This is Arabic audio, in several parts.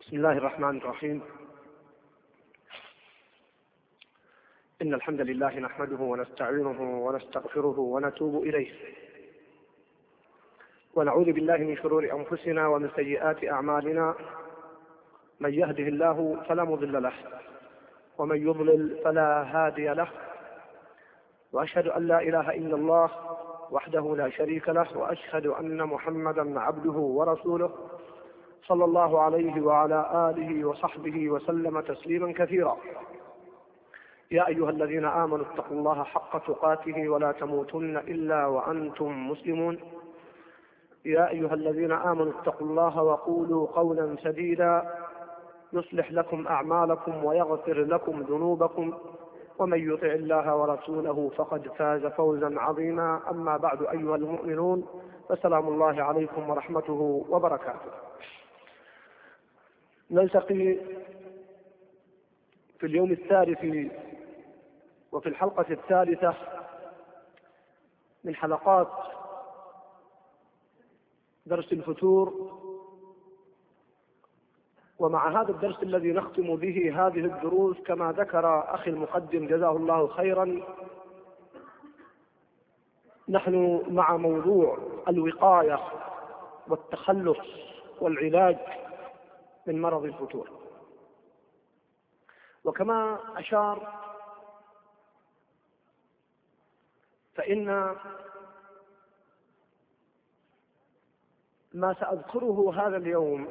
بسم الله الرحمن الرحيم. إن الحمد لله نحمده ونستعينه ونستغفره ونتوب إليه، ونعوذ بالله من شرور أنفسنا ومن سيئات أعمالنا. من يهده الله فلا مضل له، ومن يضلل فلا هادي له، وأشهد أن لا إله إلا الله وحده لا شريك له، وأشهد أن محمدا عبده ورسوله صلى الله عليه وعلى آله وصحبه وسلم تسليما كثيرا. يا أيها الذين آمنوا اتقوا الله حق تقاته ولا تموتن إلا وأنتم مسلمون. يا أيها الذين آمنوا اتقوا الله وقولوا قولا سديدا يصلح لكم أعمالكم ويغفر لكم ذنوبكم، ومن يطع الله ورسوله فقد فاز فوزا عظيما. أما بعد أيها المؤمنون، فسلام الله عليكم ورحمته وبركاته. نلتقي في اليوم الثالث وفي الحلقة الثالثة من حلقات درس الفتور، ومع هذا الدرس الذي نختم به هذه الدروس كما ذكر أخي المقدم جزاه الله خيرا، نحن مع موضوع الوقاية والتخلص والعلاج من مرض الفتور. وكما أشار فإن ما سأذكره هذا اليوم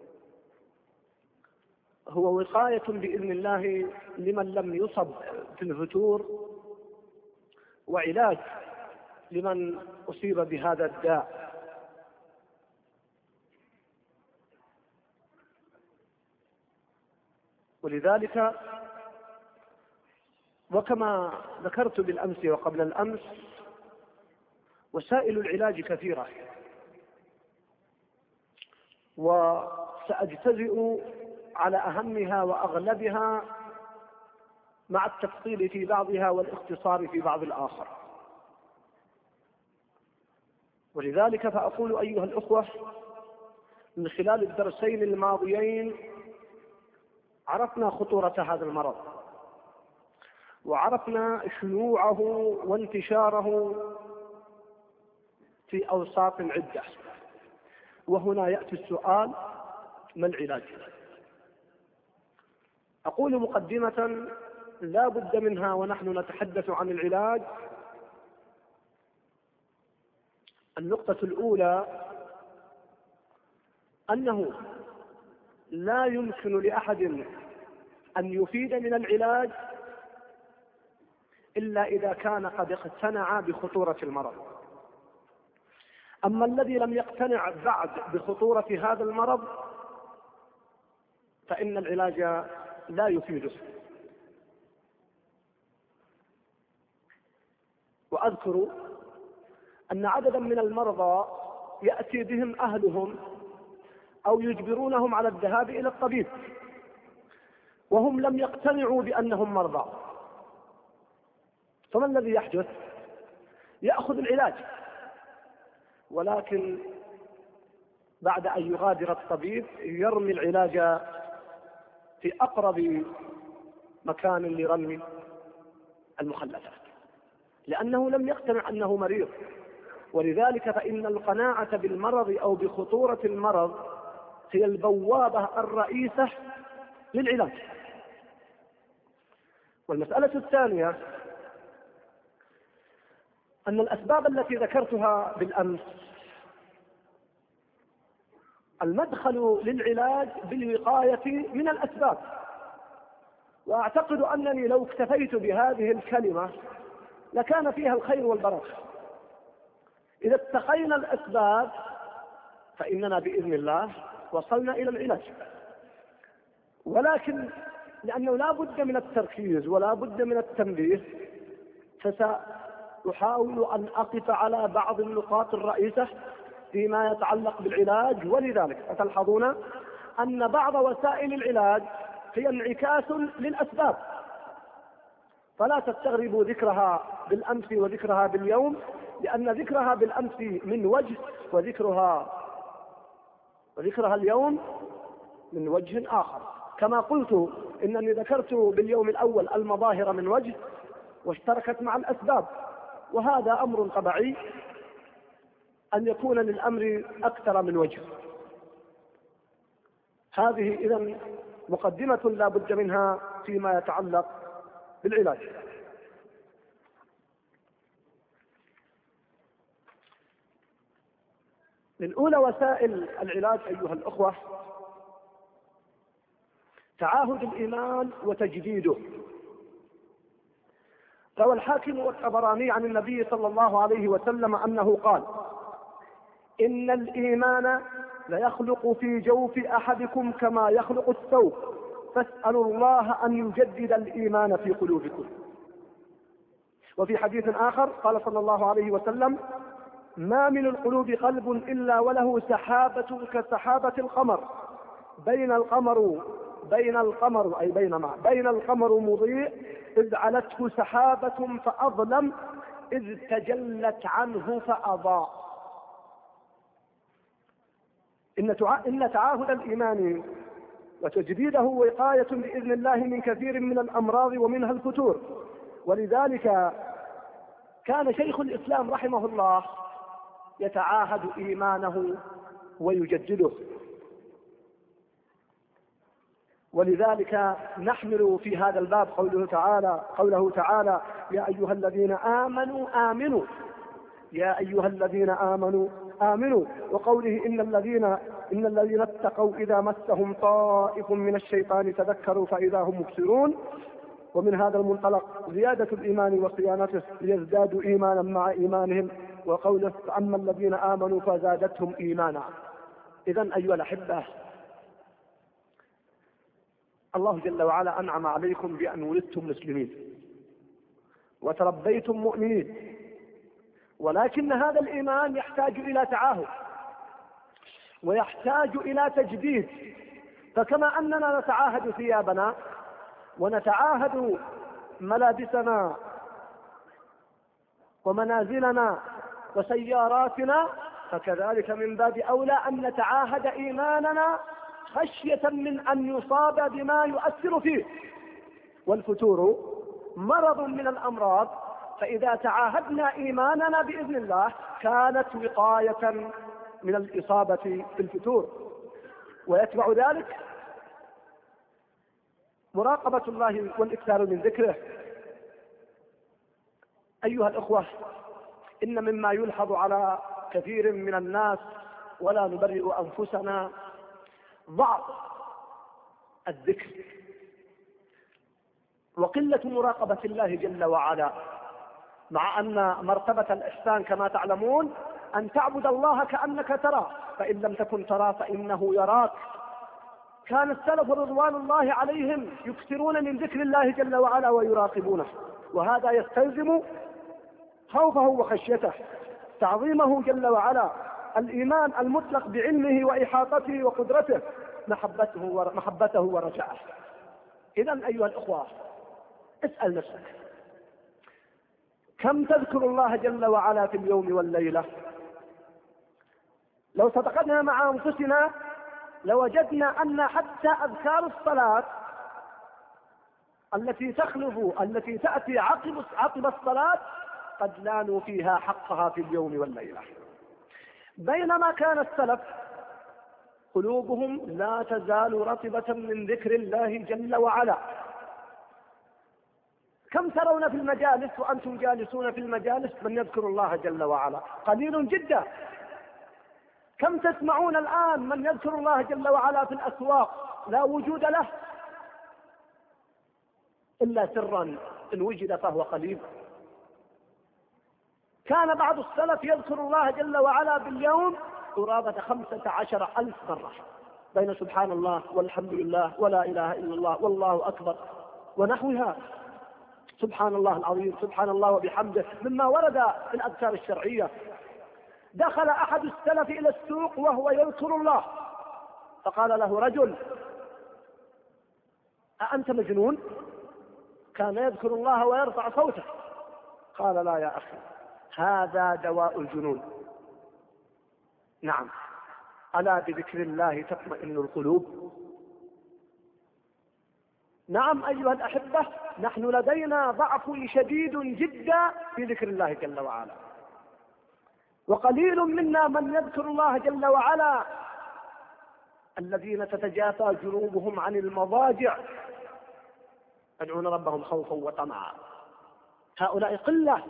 هو وقاية بإذن الله لمن لم يصب في الفتور، وعلاج لمن أصيب بهذا الداء. ولذلك وكما ذكرت بالأمس وقبل الأمس، وسائل العلاج كثيرة، وسأجتزئ على أهمها وأغلبها مع التفصيل في بعضها والاختصار في بعض الآخر. ولذلك فأقول أيها الأخوة، من خلال الدرسين الماضيين عرفنا خطورة هذا المرض، وعرفنا شيوعه وانتشاره في أوساط عدة. وهنا يأتي السؤال: ما العلاج؟ أقول مقدمة لا بد منها ونحن نتحدث عن العلاج. النقطة الأولى أنه لا يمكن لأحد أن يفيد من العلاج إلا إذا كان قد اقتنع بخطورة المرض. أما الذي لم يقتنع بعد بخطورة هذا المرض فإن العلاج لا يفيده. وأذكر أن عددا من المرضى يأتي بهم أهلهم أو يجبرونهم على الذهاب إلى الطبيب وهم لم يقتنعوا بأنهم مرضى. فما الذي يحدث؟ يأخذ العلاج، ولكن بعد أن يغادر الطبيب يرمي العلاج في أقرب مكان لرمي المخلفات، لأنه لم يقتنع أنه مريض. ولذلك فإن القناعة بالمرض أو بخطورة المرض هي البوابة الرئيسة للعلاج. والمسألة الثانية أن الأسباب التي ذكرتها بالأمس المدخل للعلاج بالوقاية من الأسباب. وأعتقد أنني لو اكتفيت بهذه الكلمة لكان فيها الخير والبركة. إذا اتقينا الأسباب فإننا بإذن الله وصلنا إلى العلاج. ولكن لأنه لا بد من التركيز ولا بد من التنبيه، فسأحاول أن أقف على بعض النقاط الرئيسة فيما يتعلق بالعلاج. ولذلك فتلحظون أن بعض وسائل العلاج هي انعكاس للأسباب، فلا تستغربوا ذكرها بالأمس وذكرها باليوم، لأن ذكرها بالأمس من وجه وذكرها اليوم من وجه آخر، كما قلت إنني ذكرت باليوم الأول المظاهر من وجه واشتركت مع الأسباب، وهذا أمر طبيعي أن يكون للأمر أكثر من وجه. هذه إذن مقدمة لا بد منها فيما يتعلق بالعلاج. من أولى وسائل العلاج أيها الأخوة تعاهد الإيمان وتجديده. روى الحاكم والطبراني عن النبي صلى الله عليه وسلم أنه قال: إن الإيمان ليخلق في جوف أحدكم كما يخلق الثوب، فاسألوا الله أن يجدد الإيمان في قلوبكم. وفي حديث آخر قال صلى الله عليه وسلم: ما من القلوب قلب إلا وله سحابة كسحابة القمر، بين القمر مضيء إذ علته سحابة فأظلم إذ تجلت عنه فأضاء. إن تعاهد الإيمان وتجديده وقاية بإذن الله من كثير من الأمراض ومنها الفتور. ولذلك كان شيخ الإسلام رحمه الله يتعاهد إيمانه ويجدده. ولذلك نحمل في هذا الباب قوله تعالى: يا أيها الذين آمنوا آمنوا، يا أيها الذين آمنوا آمنوا، وقوله إن الذين اتقوا إذا مسهم طائف من الشيطان تذكروا فإذا هم مبصرون. ومن هذا المنطلق زيادة الإيمان وصيانته ليزدادوا إيمانا مع إيمانهم، وقوله: فأما الذين آمنوا فزادتهم إيمانا. إذن أيها الأحبة، الله جل وعلا أنعم عليكم بأن ولدتم مسلمين وتربيتم مؤمنين، ولكن هذا الإيمان يحتاج إلى تعاهد ويحتاج إلى تجديد. فكما أننا نتعاهد ثيابنا ونتعاهد ملابسنا ومنازلنا وسياراتنا، فكذلك من باب أولى أن نتعاهد إيماننا خشية من أن يصاب بما يؤثر فيه. والفتور مرض من الأمراض، فإذا تعاهدنا إيماننا بإذن الله كانت وقاية من الإصابة بالفتور. ويتبع ذلك مراقبة الله والإكثار من ذكره. أيها الأخوة، إن مما يلحظ على كثير من الناس، ولا نبرئ أنفسنا، ضعف الذكر وقلة مراقبة الله جل وعلا، مع أن مرتبة الإحسان كما تعلمون أن تعبد الله كأنك تراه، فإن لم تكن تراه فإنه يراك. كان السلف رضوان الله عليهم يكثرون من ذكر الله جل وعلا ويراقبونه، وهذا يستلزم خوفه وخشيته، تعظيمه جل وعلا، الإيمان المطلق بعلمه وإحاطته وقدرته، محبته ورجاءه. إذن أيها الأخوة، اسأل نفسك: كم تذكر الله جل وعلا في اليوم والليلة؟ لو صدقنا مع أنفسنا لوجدنا أن حتى أذكار الصلاة التي تأتي عقب الصلاة قد لا نوفيها حقها في اليوم والليلة. بينما كان السلف قلوبهم لا تزال رطبة من ذكر الله جل وعلا. كم ترون في المجالس وأنتم جالسون في المجالس من يذكر الله جل وعلا؟ قليل جدا. كم تسمعون الآن من يذكر الله جل وعلا في الأسواق؟ لا وجود له إلا سرا، إن وجد فهو قليل. كان بعض السلف يذكر الله جل وعلا باليوم قرابة 15,000 مرة، بين سبحان الله والحمد لله ولا إله إلا الله والله أكبر ونحوها. سبحان الله العظيم، سبحان الله وبحمده، مما ورد في الأذكار الشرعية. دخل أحد السلف إلى السوق وهو يذكر الله، فقال له رجل: أأنت مجنون؟ كان يذكر الله ويرفع صوته. قال: لا يا أخي، هذا دواء الجنون. نعم، ألا بذكر الله تطمئن القلوب. نعم أيها الأحبة، نحن لدينا ضعف شديد جدا في ذكر الله جل وعلا، وقليل منا من يذكر الله جل وعلا. الذين تتجافى جنوبهم عن المضاجع يدعون ربهم خوفا وطمعا، هؤلاء قلة.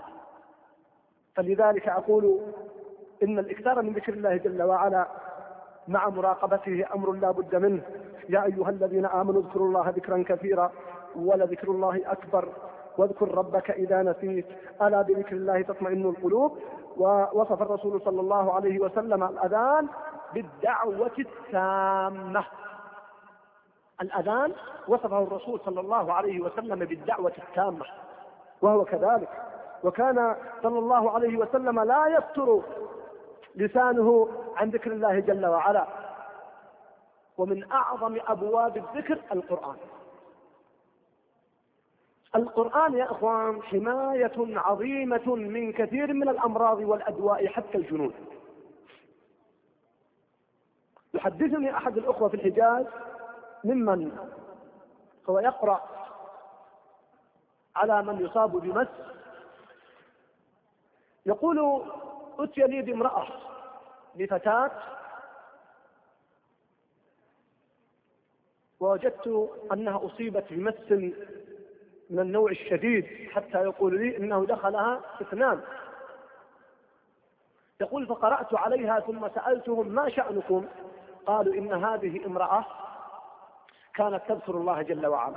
فلذلك أقول إن الإكثار من ذكر الله جل وعلا مع مراقبته أمر لا بد منه. يا أيها الذين آمنوا اذكروا الله ذكرا كثيرا ولذكر الله أكبر واذكر ربك إذا نسيت ألا بذكر الله تطمئن القلوب. ووصف الرسول صلى الله عليه وسلم الأذان بالدعوة التامة. الأذان وصفه الرسول صلى الله عليه وسلم بالدعوة التامة، وهو كذلك. وكان صلى الله عليه وسلم لا يفتر لسانه عن ذكر الله جل وعلا. ومن أعظم أبواب الذكر القرآن. القرآن يا أخوان حماية عظيمة من كثير من الأمراض والأدواء حتى الجنون. يحدثني أحد الأخوة في الحجاز ممن هو يقرأ على من يصاب بمس، يقول: أتي لي بامرأة بفتاة ووجدت أنها أصيبت بمس من النوع الشديد، حتى يقول لي إنه دخلها 2. يقول: فقرأت عليها ثم سألتهم ما شأنكم؟ قالوا: إن هذه امرأة كانت تذكر الله جل وعلا،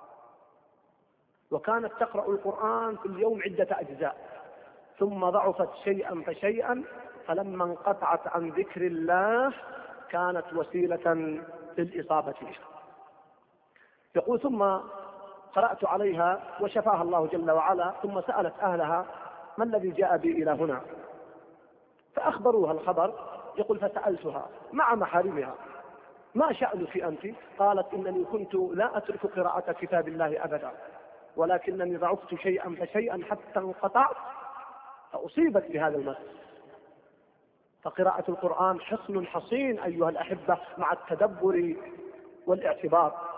وكانت تقرأ القرآن في اليوم عدة أجزاء، ثم ضعفت شيئا فشيئا، فلما انقطعت عن ذكر الله كانت وسيلة للإصابة بها. يقول: ثم قرأت عليها وشفاها الله جل وعلا، ثم سألت أهلها ما الذي جاء بي إلى هنا؟ فأخبروها الخبر. يقول: فسألتها مع محارمها ما شأنك أنت؟ قالت: إنني كنت لا أترك قراءة كتاب الله أبدا، ولكنني ضعفت شيئا فشيئا حتى انقطعت فأصيبت بهذا المس. فقراءة القرآن حصن حصين أيها الأحبة مع التدبر والاعتبار.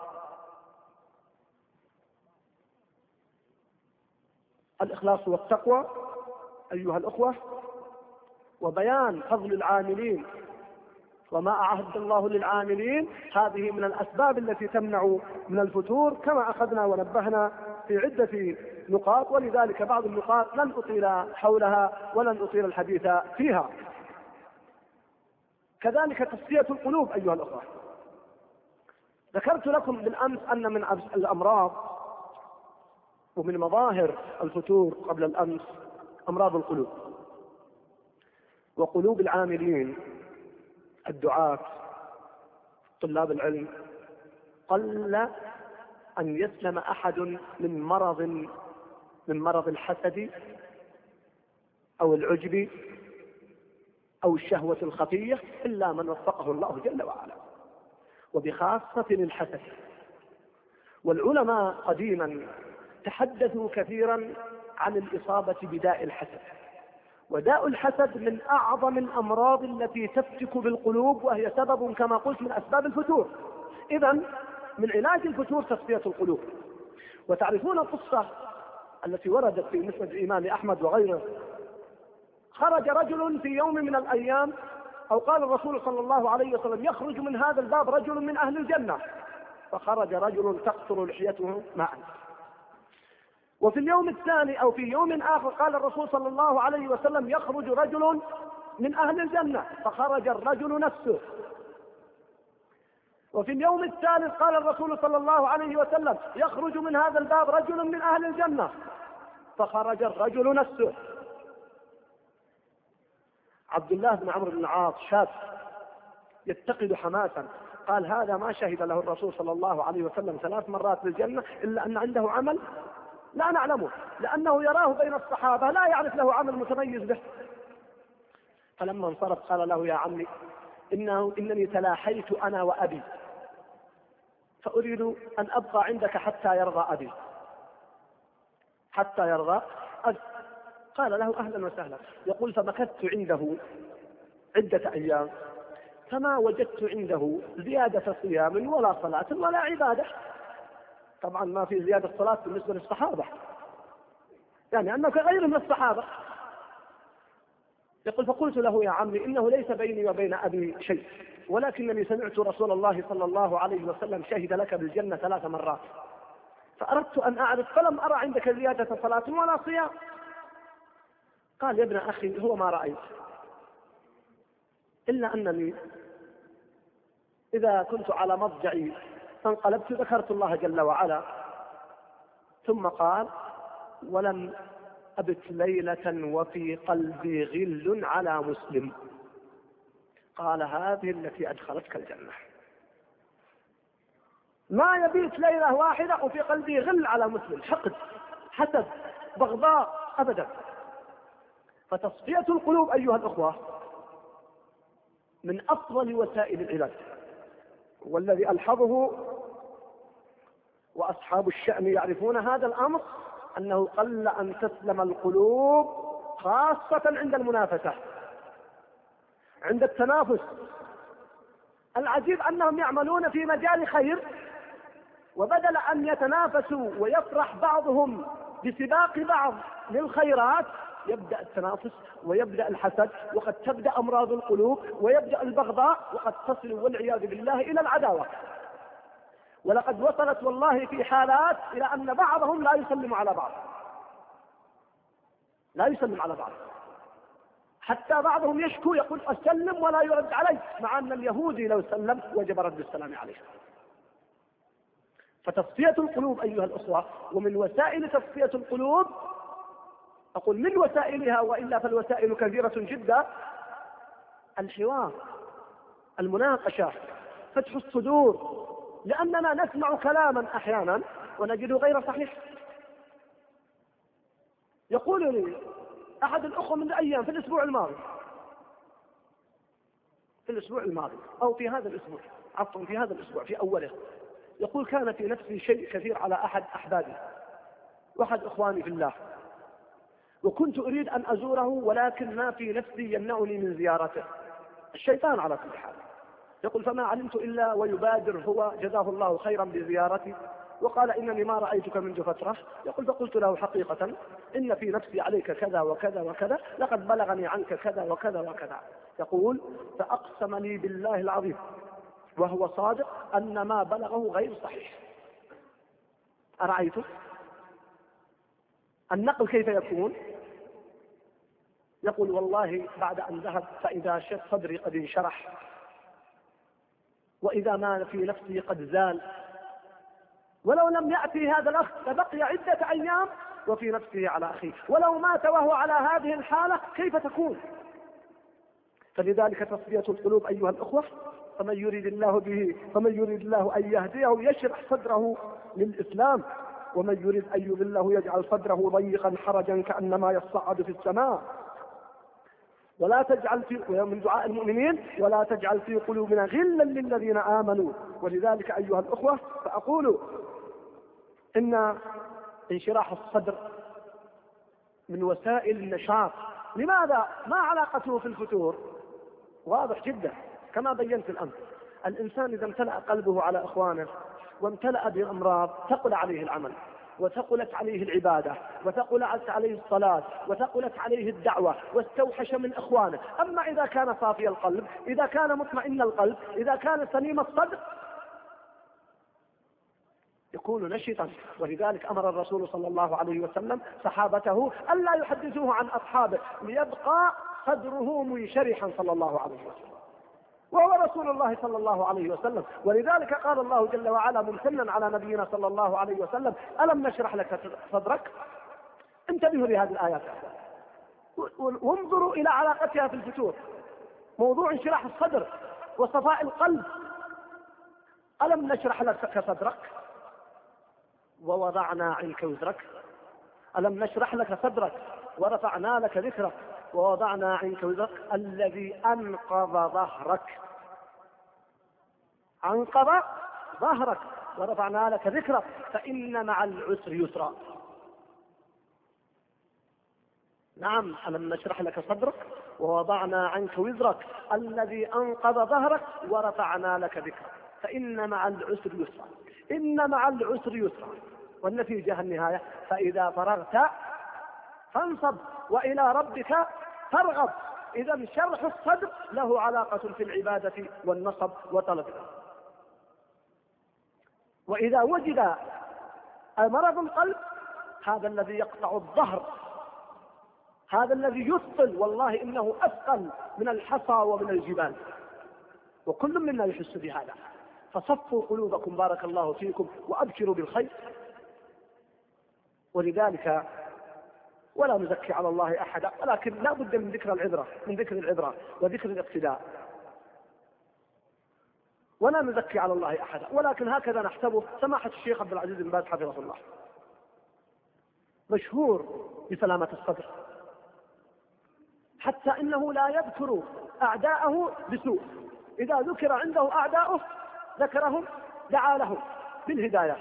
الإخلاص والتقوى أيها الأخوة، وبيان فضل العاملين وما أعهد الله للعاملين، هذه من الأسباب التي تمنع من الفتور، كما أخذنا ونبهنا في عدة نقاط، ولذلك بعض النقاط لن أطيل حولها ولن أطيل الحديث فيها. كذلك تصفية القلوب أيها الأخوة. ذكرت لكم بالأمس أن من الأمراض ومن مظاهر الفتور قبل الأمس أمراض القلوب، وقلوب العاملين الدعاة طلاب العلم قل أن يسلم أحد من مرض الحسد أو العجب أو الشهوة الخفية إلا من وفقه الله جل وعلا، وبخاصة الحسد. والعلماء قديما تحدثوا كثيرا عن الإصابة بداء الحسد، وداء الحسد من أعظم الأمراض التي تفتك بالقلوب، وهي سبب كما قلت من أسباب الفتور. إذن من علاج الفتور تصفية القلوب. وتعرفون القصة التي وردت في مسند الإمام أحمد وغيره. خرج رجل في يوم من الأيام، أو قال الرسول صلى الله عليه وسلم: يخرج من هذا الباب رجل من أهل الجنة. فخرج رجل تقطر لحيته ماء. وفي اليوم الثاني أو في يوم آخر قال الرسول صلى الله عليه وسلم: يخرج رجل من أهل الجنة. فخرج الرجل نفسه. وفي اليوم الثالث قال الرسول صلى الله عليه وسلم: يخرج من هذا الباب رجل من أهل الجنة. فخرج الرجل نفسه. عبد الله بن عمرو بن العاص شاب يتقد حماسا، قال: هذا ما شهد له الرسول صلى الله عليه وسلم 3 مرات بالجنة إلا أن عنده عمل لا نعلمه، لأنه يراه بين الصحابة لا يعرف له عمل متميز به. فلما انصرف قال له: يا عمي، إنني تلاحيت أنا وأبي، فأريد أن أبقى عندك حتى يرضى أبي. حتى يرضى أبي. قال له: أهلا وسهلا. يقول: فمكثت عنده عدة أيام فما وجدت عنده زيادة صيام ولا صلاة ولا عبادة. طبعا ما في زيادة صلاة بالنسبة للصحابة، يعني أنه كغير من الصحابة. يقول فقلت له يا عمي إنه ليس بيني وبين أبي شيء، ولكنني سمعت رسول الله صلى الله عليه وسلم شهد لك بالجنة 3 مرات، فأردت أن أعرف فلم أرى عندك زيادة صلاة ولا صيام. قال يا ابن أخي هو ما رأيت، إلا أنني إذا كنت على مضجعي فانقلبت ذكرت الله جل وعلا. ثم قال ولم أبت ليلة وفي قلبي غل على مسلم. قال هذه التي أدخلتك الجنة. ما يبيت ليلة واحدة وفي قلبي غل على مسلم، حقد، حسد، بغضاء، أبدا. فتصفية القلوب أيها الأخوة من أفضل وسائل العلاج، والذي ألحظه وأصحاب الشأن يعرفون هذا الأمر أنه قل أن تسلم القلوب، خاصة عند المنافسة، عند التنافس. العجيب أنهم يعملون في مجال خير، وبدل أن يتنافسوا ويفرح بعضهم بسباق بعض للخيرات يبدأ التنافس ويبدأ الحسد، وقد تبدأ أمراض القلوب ويبدأ البغضاء، وقد تصل والعياذ بالله إلى العداوة. ولقد وصلت والله في حالات إلى أن بعضهم لا يسلم على بعض، لا يسلم على بعض، حتى بعضهم يشكو يقول أسلم ولا يرد علي، مع أن اليهودي لو سلم وجب رد السلام عليه. فتصفية القلوب أيها الأخوة، ومن وسائل تصفية القلوب، أقول من وسائلها وإلا فالوسائل كثيرة جدا، الحوار، المناقشة، فتح الصدور، لأننا نسمع كلاما أحيانا ونجده غير صحيح. يقول لي أحد الأخوة من أيام في الأسبوع الماضي، أو في هذا الأسبوع، عفوا في هذا الأسبوع في أوله، يقول كان في نفسي شيء كثير على أحد أحبابي وأحد إخواني في الله، وكنت أريد أن أزوره ولكن ما في نفسي يمنعني من زيارته، الشيطان على كل حال. يقول فما علمت إلا ويبادر هو جزاه الله خيرا بزيارتي، وقال إنني ما رأيتك منذ فترة. يقول فقلت له حقيقة إن في نفسي عليك كذا وكذا وكذا، لقد بلغني عنك كذا وكذا وكذا. يقول فأقسم لي بالله العظيم وهو صادق أن ما بلغه غير صحيح. أرأيتم النقل كيف يكون؟ يقول والله بعد أن ذهب فإذا صدري قد انشرح، وإذا ما في نفسي قد زال، ولو لم يأتي هذا الأخ فبقي عدة أيام وفي نفسه على أخيه، ولو مات وهو على هذه الحالة كيف تكون؟ فلذلك تصفية القلوب أيها الأخوة، فمن يريد الله أن يهديه يشرح صدره للإسلام، ومن يريد أن يضله يجعل صدره ضيقا حرجا كأنما يصعد في السماء. ولا تجعل من دعاء المؤمنين ولا تجعل في قلوبنا غلا للذين آمنوا. ولذلك أيها الأخوة فأقول إن انشراح الصدر من وسائل النشاط. لماذا؟ ما علاقته في الفتور؟ واضح جدا كما بينت الأمر. الإنسان إذا امتلأ قلبه على إخوانه وامتلأ بالأمراض ثقل عليه العمل، وثقلت عليه العبادة، وثقلت عليه الصلاة، وثقلت عليه الدعوة، واستوحش من إخوانه. أما إذا كان صافي القلب، إذا كان مطمئن القلب، إذا كان سليم الصدر، يكون نشطا. ولذلك أمر الرسول صلى الله عليه وسلم صحابته ألا يحدثوه عن أصحابه ليبقى صدره منشرحا صلى الله عليه وسلم، وهو رسول الله صلى الله عليه وسلم. ولذلك قال الله جل وعلا ممتنا على نبينا صلى الله عليه وسلم ألم نشرح لك صدرك. انتبهوا لهذه الآيات وانظروا إلى علاقتها في الفتور، موضوع انشراح الصدر وصفاء القلب. ألم نشرح لك صدرك ووضعنا عنك وزرك. ألم نشرح لك صدرك ورفعنا لك ذكرك ووضعنا عنك وزرك الذي أنقض ظهرك. أنقض ظهرك ورفعنا لك ذكرك فإن مع العسر يسرا. نعم، ألم نشرح لك صدرك ووضعنا عنك وزرك الذي أنقض ظهرك ورفعنا لك ذكرك فإن مع العسر يسرا. إن مع العسر يسرا، والنتيجة النهاية فإذا فرغت فانصب وإلى ربك فارغب. إذا شرح الصدر له علاقة في العبادة والنصب وطلب العلم. وإذا وجد مرض القلب هذا الذي يقطع الظهر، هذا الذي يثقل، والله إنه أثقل من الحصى ومن الجبال، وكل منا يحس بهذا. فصفوا قلوبكم بارك الله فيكم وأبشروا بالخير. ولذلك ولا نزكي على الله أحدا، ولكن لا بد من ذكر العبرة وذكر الاقتداء. ولا نزكي على الله أحدا، ولكن هكذا نحسبه سماحة الشيخ عبد العزيز بن باز حفظه الله، مشهور بسلامة الصدر، حتى إنه لا يذكر أعداءه بسوء، إذا ذكر عنده أعداؤه ذكرهم، دعا لهم بالهداية.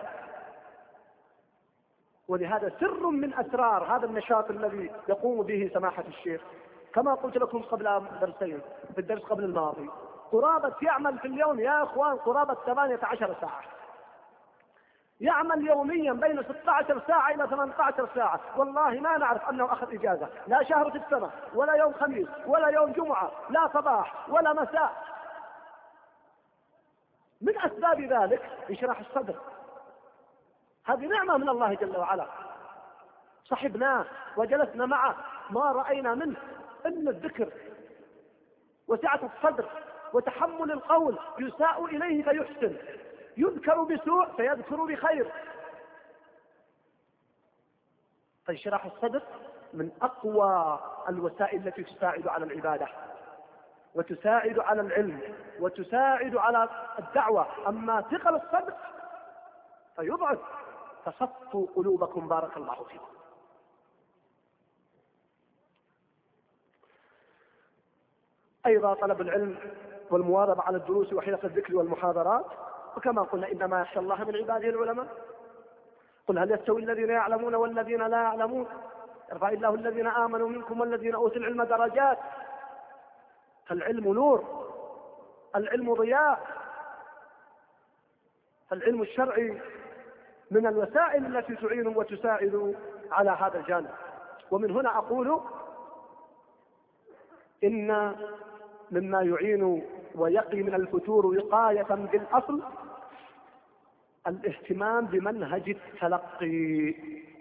ولهذا سر من أسرار هذا النشاط الذي يقوم به سماحة الشيخ، كما قلت لكم قبل درسين في الدرس قبل الماضي، قرابة يعمل في اليوم يا أخوان قرابة 18 ساعة، يعمل يوميا بين 16 ساعة إلى 18 ساعة. والله ما نعرف أنه أخذ إجازة، لا شهر في السنة ولا يوم خميس ولا يوم جمعة، لا صباح ولا مساء. من أسباب ذلك انشراح الصدر، هذه نعمة من الله جل وعلا. صحبناه وجلسنا معه ما رأينا منه إلا الذكر وسعة الصدر وتحمل القول، يساء إليه فيحسن، يذكر بسوء فيذكر بخير. فانشراح الصدر من أقوى الوسائل التي تساعد على العبادة وتساعد على العلم وتساعد على الدعوة. أما ثقل الصدر فيضعف. فصفوا قلوبكم بارك الله فيكم. أيضا طلب العلم والمواظبة على الدروس وحلقة الذكر والمحاضرات، وكما قلنا إنما يخشى الله من عباده العلماء. قل هل يستوي الذين يعلمون والذين لا يعلمون؟ يرفع الله الذين آمنوا منكم والذين أوتوا العلم درجات. فالعلم نور، العلم ضياء، فالعلم الشرعي من الوسائل التي تعين وتساعد على هذا الجانب. ومن هنا أقول إن مما يعين ويقي من الفتور وقاية بالأصل الاهتمام بمنهج التلقي،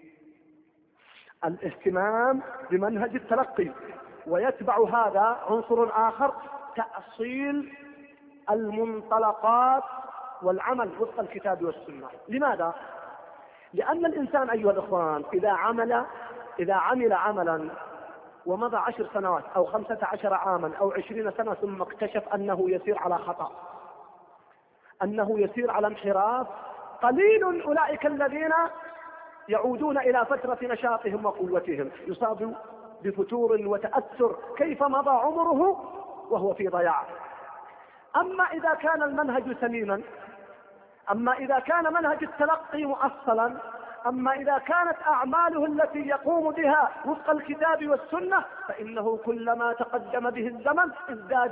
الاهتمام بمنهج التلقي. ويتبع هذا عنصر آخر، تأصيل المنطلقات والعمل وفق الكتاب والسنة. لماذا؟ لأن الإنسان أيها الإخوان إذا عمل عملا ومضى 10 سنوات أو 15 عاما أو 20 سنة ثم اكتشف أنه يسير على خطأ، أنه يسير على انحراف، قليل أولئك الذين يعودون إلى فترة نشاطهم وقوتهم، يصاب بفتور وتأثر كيف مضى عمره وهو في ضياع. أما إذا كان المنهج سليما، أما إذا كان منهج التلقي مؤصلا، أما إذا كانت أعماله التي يقوم بها وفق الكتاب والسنة، فإنه كلما تقدم به الزمن ازداد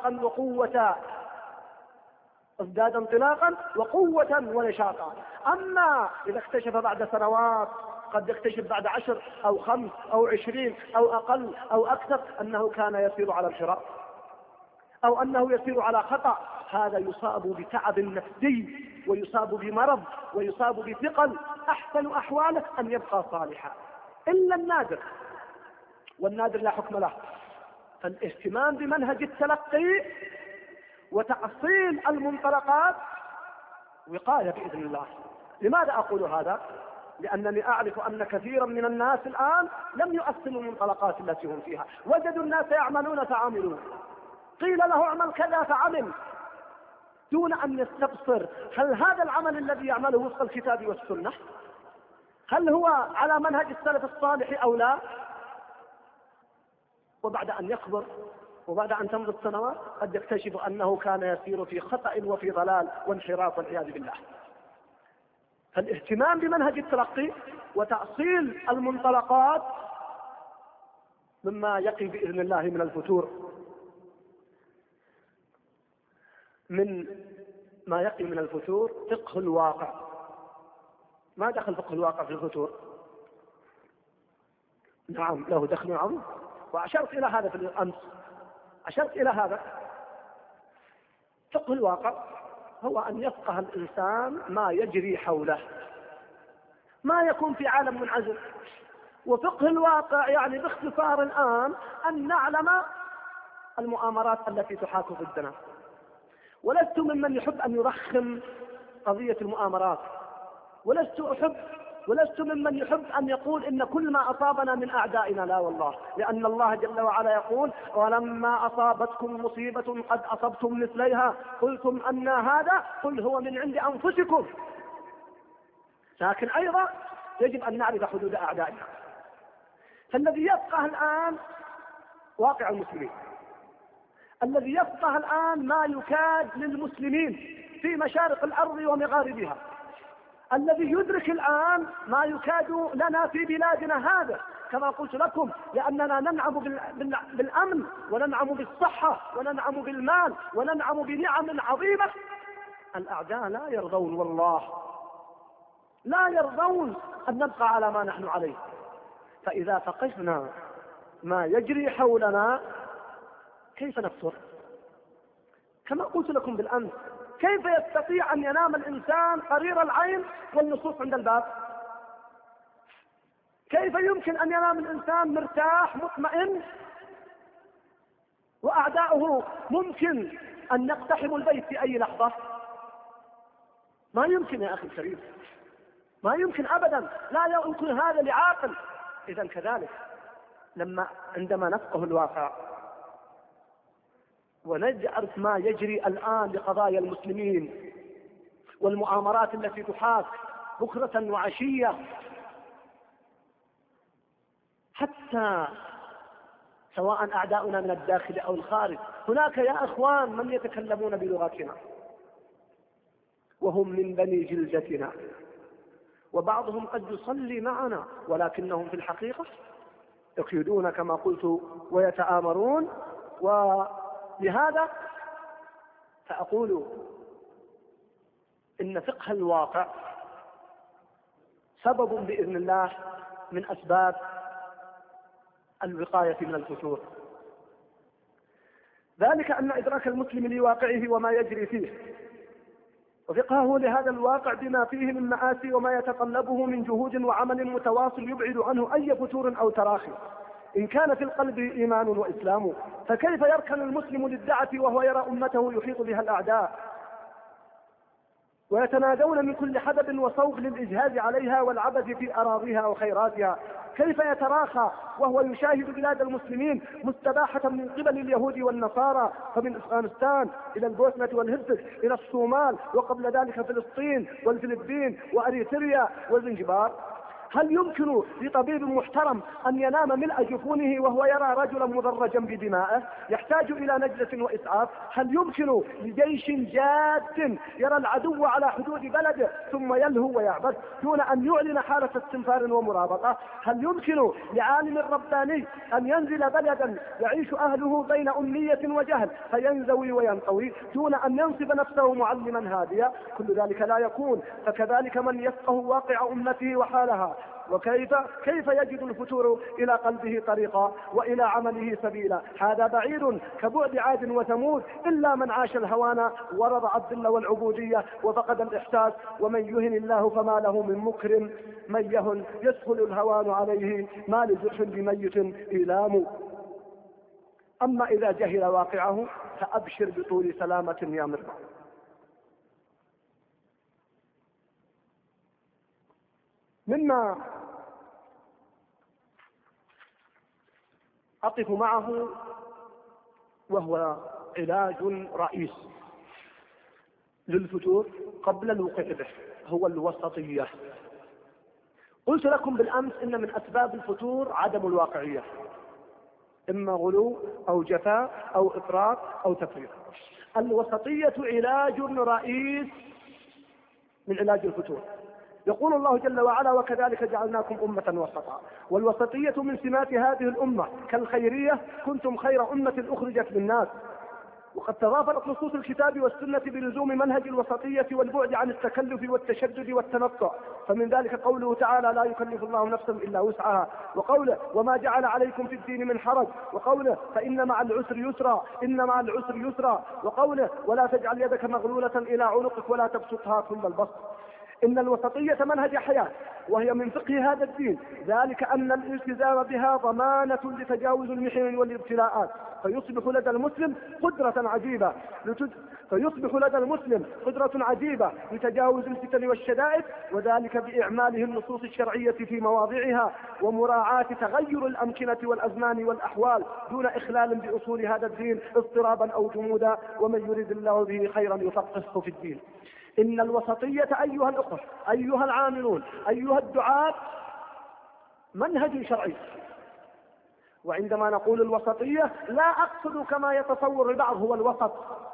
انطلاقا وقوة ونشاطا. أما إذا اكتشف بعد سنوات، قد يكتشف بعد 10 أو 5 أو 20 أو أقل أو أكثر أنه كان يسير على انحراف أو أنه يسير على خطأ، هذا يصاب بتعب نفسي ويصاب بمرض ويصاب بثقل. أحسن أحواله أن يبقى صالحا إلا النادر، والنادر لا حكم له. فالاهتمام بمنهج التلقي وتأصيل المنطلقات وقاية بإذن الله. لماذا أقول هذا؟ لأنني أعرف أن كثيرا من الناس الآن لم يؤصلوا المنطلقات التي هم فيها، وجدوا الناس يعملون فعملوا، قيل له اعمل كذا فعمل، دون أن يستبصر هل هذا العمل الذي يعمله وفق الكتاب والسنة، هل هو على منهج السلف الصالح أو لا. وبعد أن يكبر وبعد أن تمضي السنوات قد يكتشف أنه كان يسير في خطأ وفي ضلال وانحراف والعياذ بالله. فالاهتمام بمنهج التلقي وتأصيل المنطلقات مما يقي بإذن الله من الفتور. من ما يقي من الفتور فقه الواقع. ما دخل فقه الواقع في الفتور؟ نعم له دخل عظيم، وأشرت إلى هذا في الأمس، أشرت إلى هذا. فقه الواقع هو أن يفقه الإنسان ما يجري حوله، ما يكون في عالم منعزل. وفقه الواقع يعني باختصار الآن أن نعلم المؤامرات التي تحاك ضدنا. ولست ممن يحب أن يرخم قضية المؤامرات، ولست ممن يحب أن يقول إن كل ما أصابنا من أعدائنا، لا والله، لأن الله جل وعلا يقول: ولما أصابتكم مصيبة قد أصبتم مثليها قلتم أن هذا قل هو من عند أنفسكم. لكن أيضا يجب أن نعرف حدود أعدائنا. فالذي يفقه الآن واقع المسلمين، الذي يفقه الآن ما يكاد للمسلمين في مشارق الأرض ومغاربها، الذي يدرك الآن ما يكاد لنا في بلادنا هذا، كما قلت لكم، لأننا ننعم بالأمن وننعم بالصحة وننعم بالمال وننعم بنعم عظيمة. الأعداء لا يرضون، والله لا يرضون أن نبقى على ما نحن عليه. فإذا فقهنا ما يجري حولنا كيف نبصر؟ كما قلت لكم بالأمس، كيف يستطيع أن ينام الإنسان قرير العين والنصوص عند الباب؟ كيف يمكن أن ينام الإنسان مرتاح مطمئن وأعداؤه ممكن أن يقتحموا البيت في أي لحظة؟ ما يمكن يا أخي الكريم، ما يمكن أبدا، لا يمكن هذا لعاقل. إذن كذلك عندما نفقه الواقع ونعرف ما يجري الآن لقضايا المسلمين والمؤامرات التي تحاك بكرة وعشية، حتى سواء أعداؤنا من الداخل أو الخارج، هناك يا أخوان من يتكلمون بلغتنا وهم من بني جلدتنا، وبعضهم قد يصلي معنا ولكنهم في الحقيقة يكيدون كما قلت ويتآمرون. ولهذا فأقول إن فقه الواقع سبب بإذن الله من أسباب الوقاية من الفتور. ذلك أن إدراك المسلم لواقعه وما يجري فيه، وفقهه لهذا الواقع بما فيه من مآسي وما يتطلبه من جهود وعمل متواصل يبعد عنه أي فتور أو تراخي. إن كان في القلب إيمان وإسلام فكيف يركن المسلم للدعة وهو يرى أمته يحيط بها الأعداء ويتنادون من كل حدب وصوب للإجهاز عليها والعبث في أراضيها وخيراتها؟ كيف يتراخى وهو يشاهد بلاد المسلمين مستباحة من قبل اليهود والنصارى، فمن أفغانستان إلى البوسنة والهرسك إلى الصومال، وقبل ذلك فلسطين والفلبين وأريتريا وزنجبار؟ هل يمكن لطبيب محترم أن ينام ملء جفونه وهو يرى رجلا مدرجا بدمائه يحتاج إلى نجدة وإسعاف؟ هل يمكن لجيش جاد يرى العدو على حدود بلده ثم يلهو ويعبث دون أن يعلن حالة استنفار ومرابطة؟ هل يمكن لعالم رباني أن ينزل بلدا يعيش أهله بين أمية وجهل فينزوي وينطوي دون أن ينصب نفسه معلما هاديا؟ كل ذلك لا يكون. فكذلك من يفقه واقع أمته وحالها كيف يجد الفتور إلى قلبه طريقا وإلى عمله سبيلا؟ هذا بعيد كبعد عاد وثمود، إلا من عاش الهوان ورضع الذل والعبودية وفقد الإحساس. ومن يهن الله فما له من مكرم، من يهن يسهل الهوان عليه، ما لزرح بميت إيلام. أما إذا جهل واقعه فأبشر بطول سلامة يا مرضى. مما أقف معه وهو علاج رئيس للفتور قبل الوقوع به هو الوسطية. قلت لكم بالأمس إن من أسباب الفتور عدم الواقعية، إما غلو أو جفاء أو إفراط أو تفريط. الوسطية علاج رئيس من علاج الفتور. يقول الله جل وعلا: وكذلك جعلناكم أمة وسطا. والوسطية من سمات هذه الأمة كالخيرية: كنتم خير أمة أخرجت للناس. وقد تضافرت نصوص الكتاب والسنة بلزوم منهج الوسطية والبعد عن التكلف والتشدد والتنطع، فمن ذلك قوله تعالى: لا يكلف الله نفسا إلا وسعها، وقوله: وما جعل عليكم في الدين من حرج، وقوله: فإن مع العسر يسرا، إن مع العسر يسرا، وقوله: ولا تجعل يدك مغلولة إلى عنقك ولا تبسطها كل البسط. إن الوسطية منهج حياة، وهي من فقه هذا الدين، ذلك أن الالتزام بها ضمانة لتجاوز المحن والابتلاءات، فيصبح لدى المسلم قدرة عجيبة لتجاوز الفتن والشدائد، وذلك بإعماله النصوص الشرعية في مواضعها، ومراعاة تغير الأمكنة والأزمان والأحوال دون إخلال بأصول هذا الدين اضطرابا أو جمودا، ومن يريد الله به خيرا يفقهه في الدين. إن الوسطية أيها الأخوة، أيها العاملون، أيها الدعاة، منهج شرعي. وعندما نقول الوسطية لا أقصد كما يتصور البعض هو الوسط،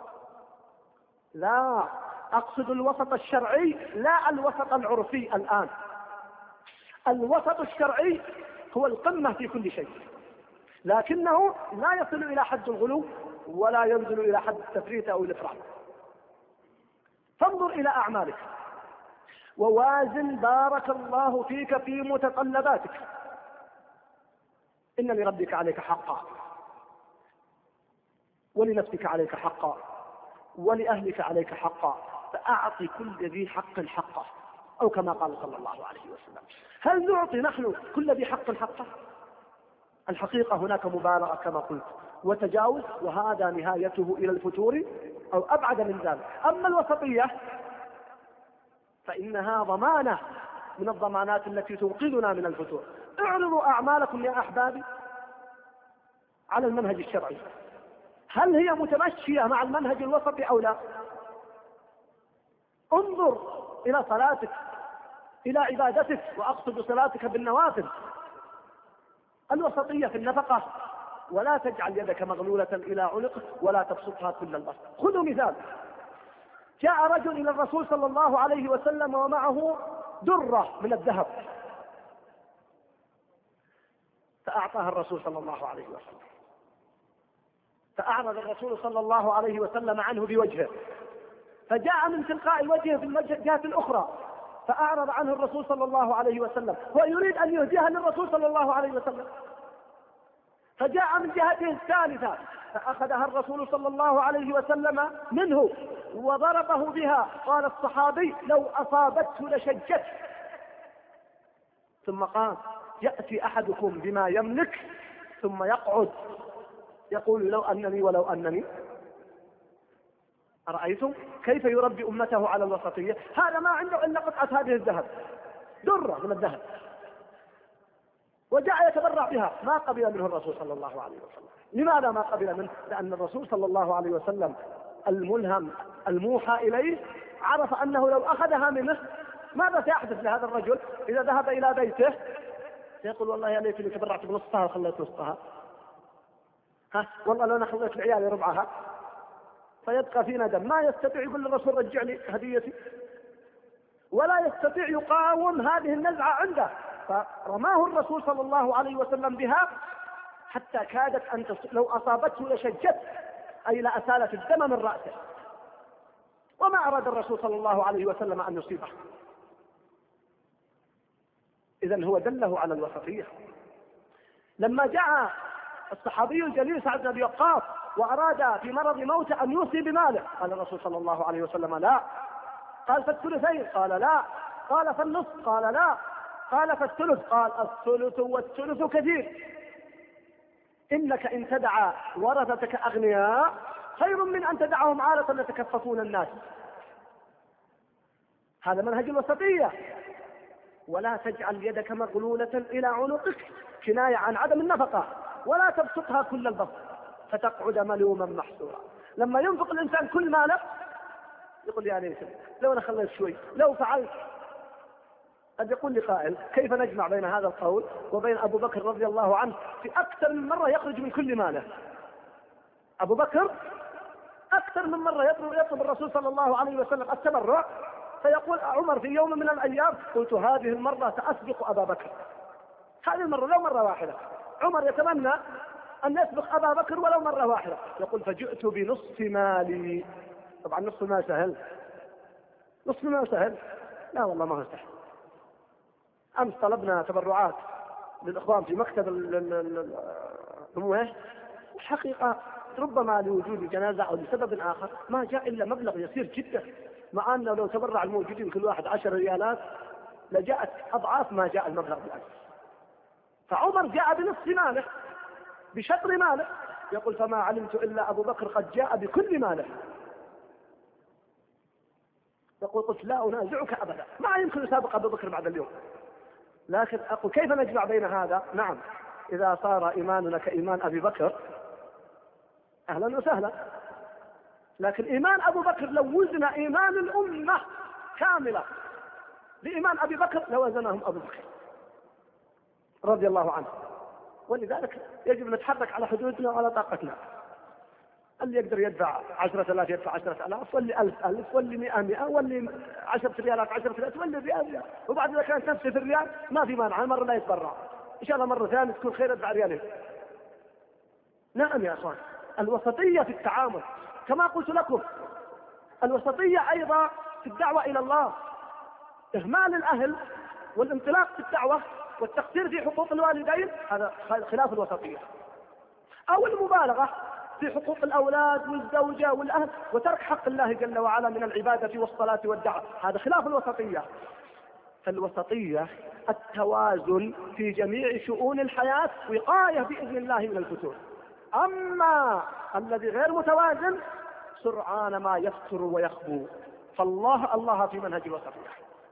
لا، أقصد الوسط الشرعي لا الوسط العرفي. الآن الوسط الشرعي هو القمة في كل شيء، لكنه لا يصل إلى حد الغلو ولا ينزل إلى حد التفريط أو الإفراط. فانظر إلى أعمالك ووازن بارك الله فيك في متطلباتك. إن لربك عليك حقا، ولنفسك عليك حقا، ولأهلك عليك حقا، فأعطي كل ذي حق حقه، أو كما قال صلى الله عليه وسلم. هل نعطي نحن كل ذي حق حقه؟ الحقيقة هناك مبالغة كما قلت وتجاوز، وهذا نهايته إلى الفتور أو أبعد من ذلك. أما الوسطية فإنها ضمانة من الضمانات التي تنقذنا من الفتور. اعرضوا أعمالكم يا أحبابي على المنهج الشرعي، هل هي متمشية مع المنهج الوسطي أو لا؟ انظر إلى صلاتك، إلى عبادتك، وأقصد صلاتك بالنوافل. الوسطية في النفقة: ولا تجعل يدك مغلولة إلى عنقك ولا تبسطها كل البسط. خذوا مثال: جاء رجل إلى الرسول صلى الله عليه وسلم ومعه درة من الذهب، فأعطاها الرسول صلى الله عليه وسلم، فأعرض الرسول صلى الله عليه وسلم عنه بوجهه، فجاء من تلقاء وجهه في الجهة الأخرى، فأعرض عنه الرسول صلى الله عليه وسلم، ويريد أن يهديها للرسول صلى الله عليه وسلم، فجاء من جهته الثالثة، فأخذها الرسول صلى الله عليه وسلم منه وضربه بها. قال الصحابي: لو أصابته لشجته. ثم قال: يأتي أحدكم بما يملك ثم يقعد يقول: لو أنني ولو أنني. أرأيتم كيف يربي أمته على الوسطية؟ هذا ما عنده إلا قطعة هذه الذهب، درة من الذهب، وجاء يتبرع بها. ما قبل منه الرسول صلى الله عليه وسلم. لماذا ما قبل منه؟ لأن الرسول صلى الله عليه وسلم الملهم الموحى إليه عرف أنه لو أخذها منه ماذا سيحدث لهذا الرجل إذا ذهب إلى بيته؟ سيقول: والله يا ليتني تبرعت بنصها وخليت نصها، والله لو أنا خليت لعيالي ربعها. فيبقى في ندم، ما يستطيع يقول للرسول: رجع لي هديتي، ولا يستطيع يقاوم هذه النزعة عنده، فرماه الرسول صلى الله عليه وسلم بها حتى كادت أن لو أصابته لشجت، أي لأسالت الدم من رأسه، وما أراد الرسول صلى الله عليه وسلم أن يصيبه. إذن هو دله على الوسطية. لما جاء الصحابي الجليل سعد بن أبي وقاص وأراد في مرض موته أن يوصي بماله، قال الرسول صلى الله عليه وسلم: لا. قال: فالثلثين؟ قال: لا. قال: فالنصف؟ قال: لا. قال: فالثلث؟ قال: الثلث والثلث كثير. إنك إن تدع ورثتك أغنياء خير من أن تدعهم عالة يتكففون الناس. هذا منهج الوسطية. ولا تجعل يدك مغلولة إلى عنقك، كناية عن عدم النفقة، ولا تبسطها كل البسط فتقعد ملوما محسورا. لما ينفق الإنسان كل ماله يقول: يا ليت لو أنا خليت شوي، لو فعلت. قد يقول لي قائل: كيف نجمع بين هذا القول وبين أبو بكر رضي الله عنه في أكثر من مرة يخرج من كل ماله؟ أبو بكر أكثر من مرة يطلب الرسول صلى الله عليه وسلم التبرع، فيقول عمر في يوم من الأيام: قلت هذه المرة سأسبق أبا بكر، هذه المرة لو مرة واحدة. عمر يتمنى أن يسبق أبا بكر ولو مرة واحدة. يقول فجئت بنصف مالي. طبعا نصف ما سهل، نصف ما سهل، لا والله ما هو سهل. أمس طلبنا تبرعات للإخوان في مكتب الأمويه، الحقيقة ربما لوجود جنازة أو لسبب آخر ما جاء إلا مبلغ يسير جدا، مع أنه لو تبرع الموجودين كل واحد 10 ريالات لجاءت أضعاف ما جاء المبلغ بالأمس. فعمر جاء بنصف ماله، بشطر ماله. يقول فما علمت إلا أبو بكر قد جاء بكل ماله. يقول قلت لا أنازعك أبدا، ما يمكن يسابق أبو بكر بعد اليوم، لكن أقول كيف نجمع بين هذا؟ نعم، إذا صار إيماننا كإيمان أبي بكر أهلا وسهلا، لكن إيمان أبو بكر لو وزن إيمان الأمة كاملة لإيمان أبي بكر لوزنهم أبو بكر رضي الله عنه. ولذلك يجب نتحرك على حدودنا وعلى طاقتنا. اللي يقدر يدفع 10,000 يدفع 10,000، واللي 1000 واللي 100 واللي 10 ريالات 10 ريالات واللي ريال. وبعد إذا كانت نفسه في الريال ما في مانع، مرة لا يتبرع إن شاء الله، مرة ثانية تكون خير يدفع ريالين. نعم يا أخوان، الوسطية في التعامل كما قلت لكم، الوسطية أيضا في الدعوة إلى الله. إهمال الأهل والانطلاق في الدعوة والتقصير في حقوق الوالدين هذا خلاف الوسطية، أو المبالغة في حقوق الأولاد والزوجة والأهل وترك حق الله جل وعلا من العبادة والصلاة والدعوة، هذا خلاف الوسطية. فالوسطية التوازن في جميع شؤون الحياة، وقاية بإذن الله من الفتور. أما الذي غير متوازن سرعان ما يفتر ويخبو. فالله الله في منهج الوسطية.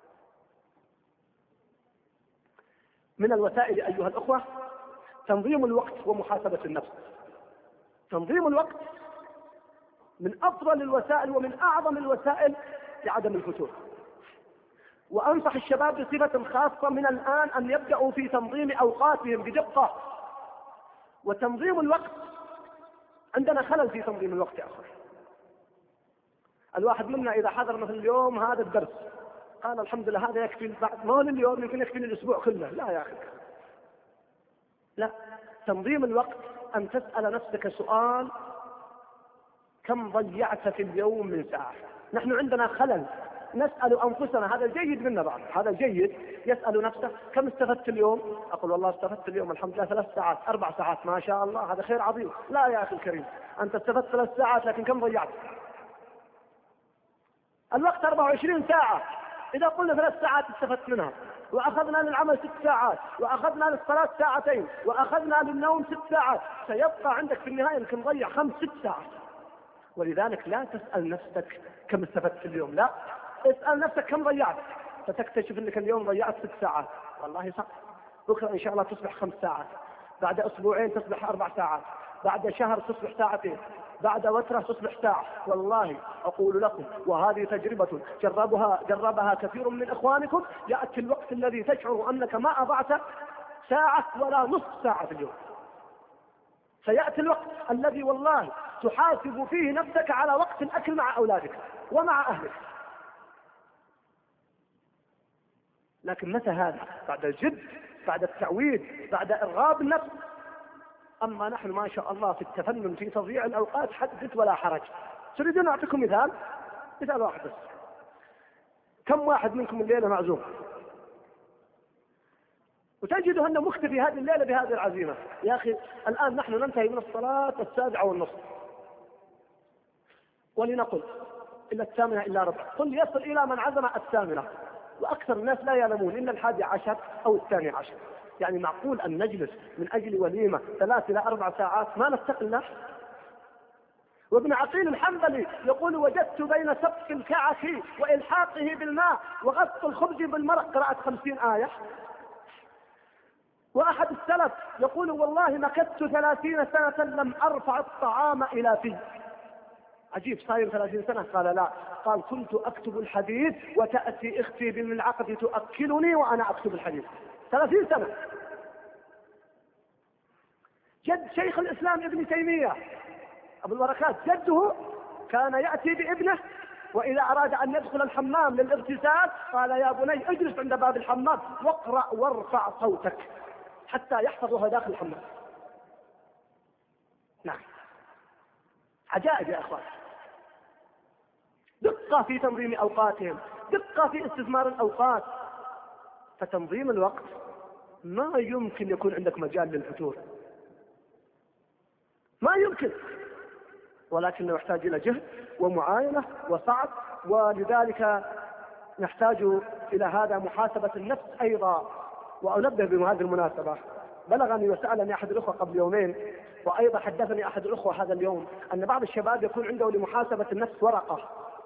من الوسائل أيها الأخوة تنظيم الوقت ومحاسبة النفس. تنظيم الوقت من أفضل الوسائل ومن أعظم الوسائل لعدم الفتور. وأنصح الشباب بصفة خاصة من الآن أن يبدأوا في تنظيم أوقاتهم بدقة. وتنظيم الوقت عندنا خلل في تنظيم الوقت يا أخوة. الواحد منا إذا حضر مثل اليوم هذا الدرس قال الحمد لله هذا يكفي، بعد ما هو اليوم يمكن يكفي الأسبوع كله. لا يا أخي، لا. تنظيم الوقت أن تسأل نفسك سؤال: كم ضيعت في اليوم من ساعة؟ نحن عندنا خلل، نسأل أنفسنا، هذا الجيد منا بعض، هذا الجيد يسأل نفسه كم استفدت اليوم؟ أقول والله استفدت اليوم الحمد لله 3 ساعات 4 ساعات، ما شاء الله هذا خير عظيم. لا يا أخي الكريم، أنت استفدت 3 ساعات لكن كم ضيعت؟ الوقت 24 ساعة، إذا قلنا 3 ساعات استفدت منها، وأخذنا للعمل 6 ساعات، وأخذنا للصلاة 2 ساعتين، وأخذنا للنوم 6 ساعات، سيبقى عندك في النهاية يمكن نضيع 5-6 ساعات. ولذلك لا تسأل نفسك كم استفدت في اليوم، لا، اسأل نفسك كم ضيعت، فتكتشف أنك اليوم ضيعت 6 ساعات. والله صح، بكرة إن شاء الله تصبح 5 ساعات، بعد أسبوعين تصبح 4 ساعات، بعد شهر تصبح 2 ساعتين، بعد وترة تصبح 1 ساعة. والله أقول لكم، وهذه تجربة جربها كثير من إخوانكم، يأتي الوقت الذي تشعر أنك ما أضعت ساعة ولا نصف ساعة في اليوم. سيأتي الوقت الذي والله تحاسب فيه نفسك على وقت الأكل مع أولادك ومع أهلك. لكن متى هذا؟ بعد الجد، بعد التعويد، بعد إرغاب النفس. أما نحن ما شاء الله في التفنن في تضييع الأوقات حدث ولا حرج. تريدون أعطيكم مثال واحد بس. كم واحد منكم الليلة معزوم وتجده أنه مختفي هذه الليلة بهذه العزيمة؟ يا أخي الآن نحن ننتهي من الصلاة 7:30، ولنقل إلا 8 إلا ربع، قل يصل إلى من عزم 8، وأكثر الناس لا يعلمون إلا 11 أو 12. يعني معقول أن نجلس من أجل وليمة 3 إلى 4 ساعات ما نتقي الله؟ وابن عقيل الحنبلي يقول: وجدت بين سفك الكعك وإلحاقه بالماء وغسل الخبز بالمرق قراءة 50 آية. وأحد السلف يقول: والله مكثت 30 سنة لم أرفع الطعام إلى في. عجيب، صاير 30 سنة؟ قال لا، قال: كنت أكتب الحديث وتأتي أختي بالملعقة تؤكلني وأنا أكتب الحديث. 30 سنة. جد شيخ الإسلام ابن تيمية أبو البركات، جده كان يأتي بابنه وإذا أراد أن يدخل الحمام للاغتسال قال: يا بني اجلس عند باب الحمام واقرأ وارفع صوتك حتى يحفظ وهو داخل الحمام. نعم، عجائب يا أخوان. دقة في تنظيم أوقاتهم، دقة في استثمار الأوقات. فتنظيم الوقت ما يمكن يكون عندك مجال للفتور، ما يمكن، ولكنه يحتاج إلى جهد ومعاينة وصعب. ولذلك نحتاج إلى هذا محاسبة النفس أيضا. وأنبه بهذه المناسبة، بلغني وسألني أحد الأخوة قبل يومين، وأيضا حدثني أحد الأخوة هذا اليوم، أن بعض الشباب يكون عنده لمحاسبة النفس ورقة: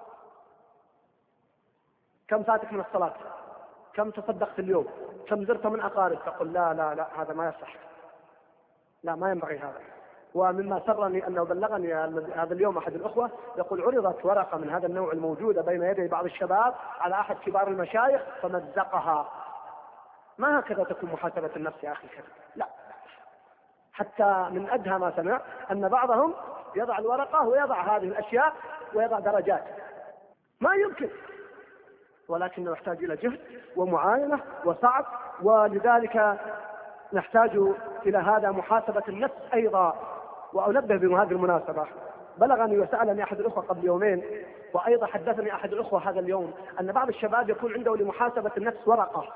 كم فاتك من الصلاة، كم تصدقت اليوم، كم زرت من أقارب. تقول لا لا لا، هذا ما يصح، لا ما ينبغي هذا. ومما سرني أنه بلغني هذا اليوم أحد الأخوة يقول: عرضت ورقة من هذا النوع الموجودة بين يدي بعض الشباب على أحد كبار المشايخ فمزقها. ما هكذا تكون محاسبة النفس يا أخي كذا، لا. حتى من أدهى ما سمع أن بعضهم يضع الورقة ويضع هذه الأشياء ويضع درجات. ما يمكن، ولكنه يحتاج إلى جهد ومعاينة وصعب. ولذلك نحتاج إلى هذا محاسبة النفس أيضا. وأنبه بهذه المناسبة، بلغني وسألني أحد الأخوة قبل يومين، وأيضا حدثني أحد الأخوة هذا اليوم، أن بعض الشباب يكون عنده لمحاسبة النفس ورقة: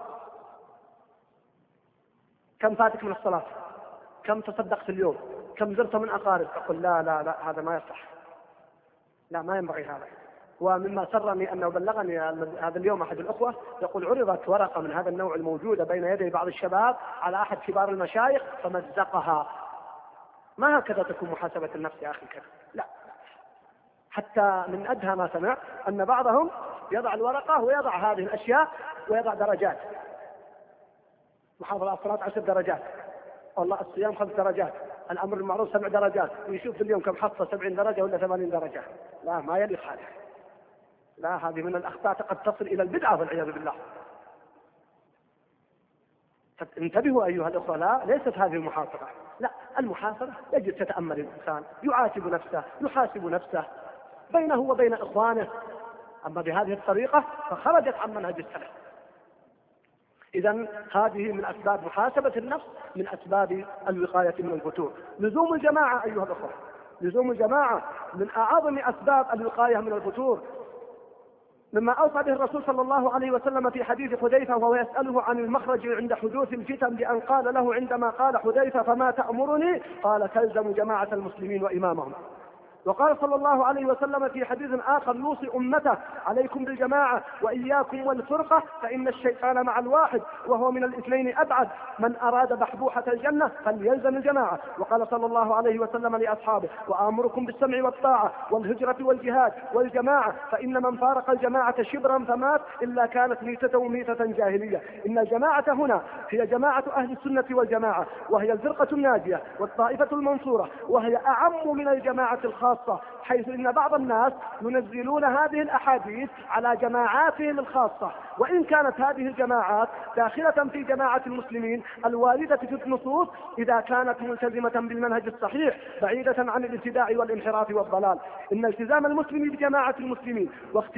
كم فاتك من الصلاة، كم تصدقت اليوم، كم زرت من أقارب. تقول لا لا لا، هذا ما يصح، لا ما ينبغي هذا. ومما سرني أنه بلغني هذا اليوم أحد الأخوة يقول: عرضت ورقة من هذا النوع الموجودة بين يدي بعض الشباب على أحد كبار المشايخ فمزقها. ما هكذا تكون محاسبة النفس يا أخي كذا، لا. حتى من أدهى ما سمع أن بعضهم يضع الورقة ويضع هذه الأشياء ويضع درجات: محافظة على الصلاة 10 درجات، والله الصيام 5 درجات، الأمر بالمعروف 7 درجات، ويشوف في اليوم كم حصة 70 درجة ولا 80 درجة. لا، ما يليق هذا، لا، هذه من الأخطاء قد تصل إلى البدعة والعياذ بالله. انتبهوا أيها الأخوة، لا، ليست هذه المحاسبة، لا. المحاسبة يجب تتأمل الإنسان، يعاتب نفسه، يحاسب نفسه بينه وبين إخوانه. أما بهذه الطريقة فخرجت عن منهج السلف. إذن هذه من أسباب محاسبة النفس، من أسباب الوقاية من الفتور. لزوم الجماعة أيها الأخوة، لزوم الجماعة من أعظم أسباب الوقاية من الفتور، مما أوصى به الرسول صلى الله عليه وسلم في حديث حذيفة وهو يسأله عن المخرج عند حدوث الفتن، بأن قال له عندما قال حذيفة: فما تأمرني؟ قال: تلزم جماعة المسلمين وإمامهم. وقال صلى الله عليه وسلم في حديث آخر يوصي أمته: عليكم بالجماعة وإياكم والفرقة، فإن الشيطان مع الواحد وهو من الاثنين أبعد، من أراد بحبوحة الجنة فليلزم الجماعة. وقال صلى الله عليه وسلم لأصحابه: وآمركم بالسمع والطاعة والهجرة والجهاد والجماعة، فإن من فارق الجماعة شبرا فمات إلا كانت ميتته ميتة جاهلية. إن الجماعة هنا هي جماعة أهل السنة والجماعة، وهي الفرقة الناجية والطائفة المنصورة، وهي أعم من الجماعة الخاصة، حيث إن بعض الناس ينزلون هذه الأحاديث على جماعاتهم الخاصة، وإن كانت هذه الجماعات داخلة في جماعة المسلمين الواردة في النصوص إذا كانت ملتزمة بالمنهج الصحيح بعيدة عن الابتداع والانحراف والضلال. إن التزام المسلم بجماعة المسلمين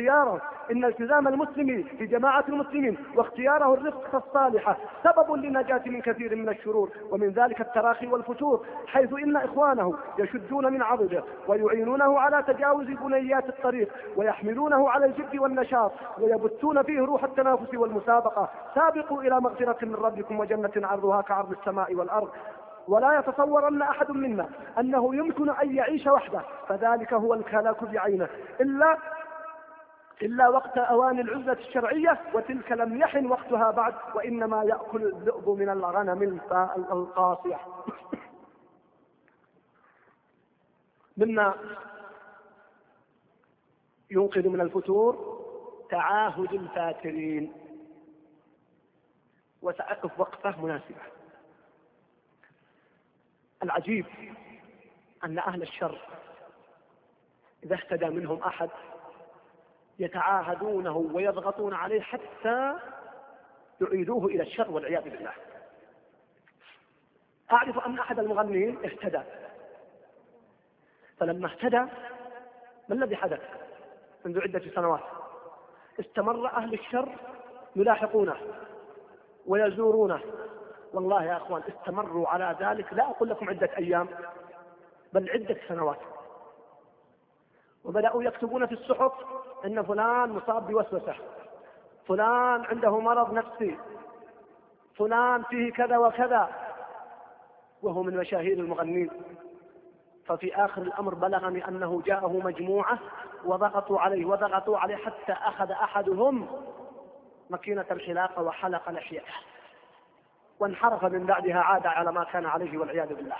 واختياره الرفقة الصالحة سبب للنجاة من كثير من الشرور، ومن ذلك التراخي والفتور، حيث إن إخوانه يشدون من عضده ويعينونه على تجاوز بنيات الطريق، ويحملونه على الجد والنشاط، ويبثون فيه روح التنافس والمسابقة. سابقوا إلى مغفرة من ربكم وجنة عرضها كعرض السماء والأرض. ولا يتصورن أحد منا أنه يمكن أن يعيش وحده، فذلك هو الهلاك بعينه، إلا وقت أوان العزلة الشرعية، وتلك لم يحن وقتها بعد، وإنما يأكل الذئب من الغنم القاصية. مما ينقذ من الفتور تعاهد الفاترين. وسأقف وقفة مناسبة. العجيب أن أهل الشر إذا اهتدى منهم أحد يتعاهدونه ويضغطون عليه حتى يعيدوه إلى الشر والعياذ بالله. أعرف أن أحد المغنيين اهتدى، فلما اهتدى ما الذي حدث؟ منذ عدة سنوات استمر أهل الشر يلاحقونه ويزورونه. والله يا أخوان استمروا على ذلك، لا أقول لكم عدة أيام، بل عدة سنوات. وبدأوا يكتبون في الصحف إن فلان مصاب بوسوسة، فلان عنده مرض نفسي، فلان فيه كذا وكذا، وهو من مشاهير المغنين. ففي آخر الأمر بلغني أنه جاءه مجموعة وضغطوا عليه حتى أخذ أحدهم مكينة الحلاقة وحلق لحيته، وانحرف من بعدها، عاد على ما كان عليه والعياذ بالله.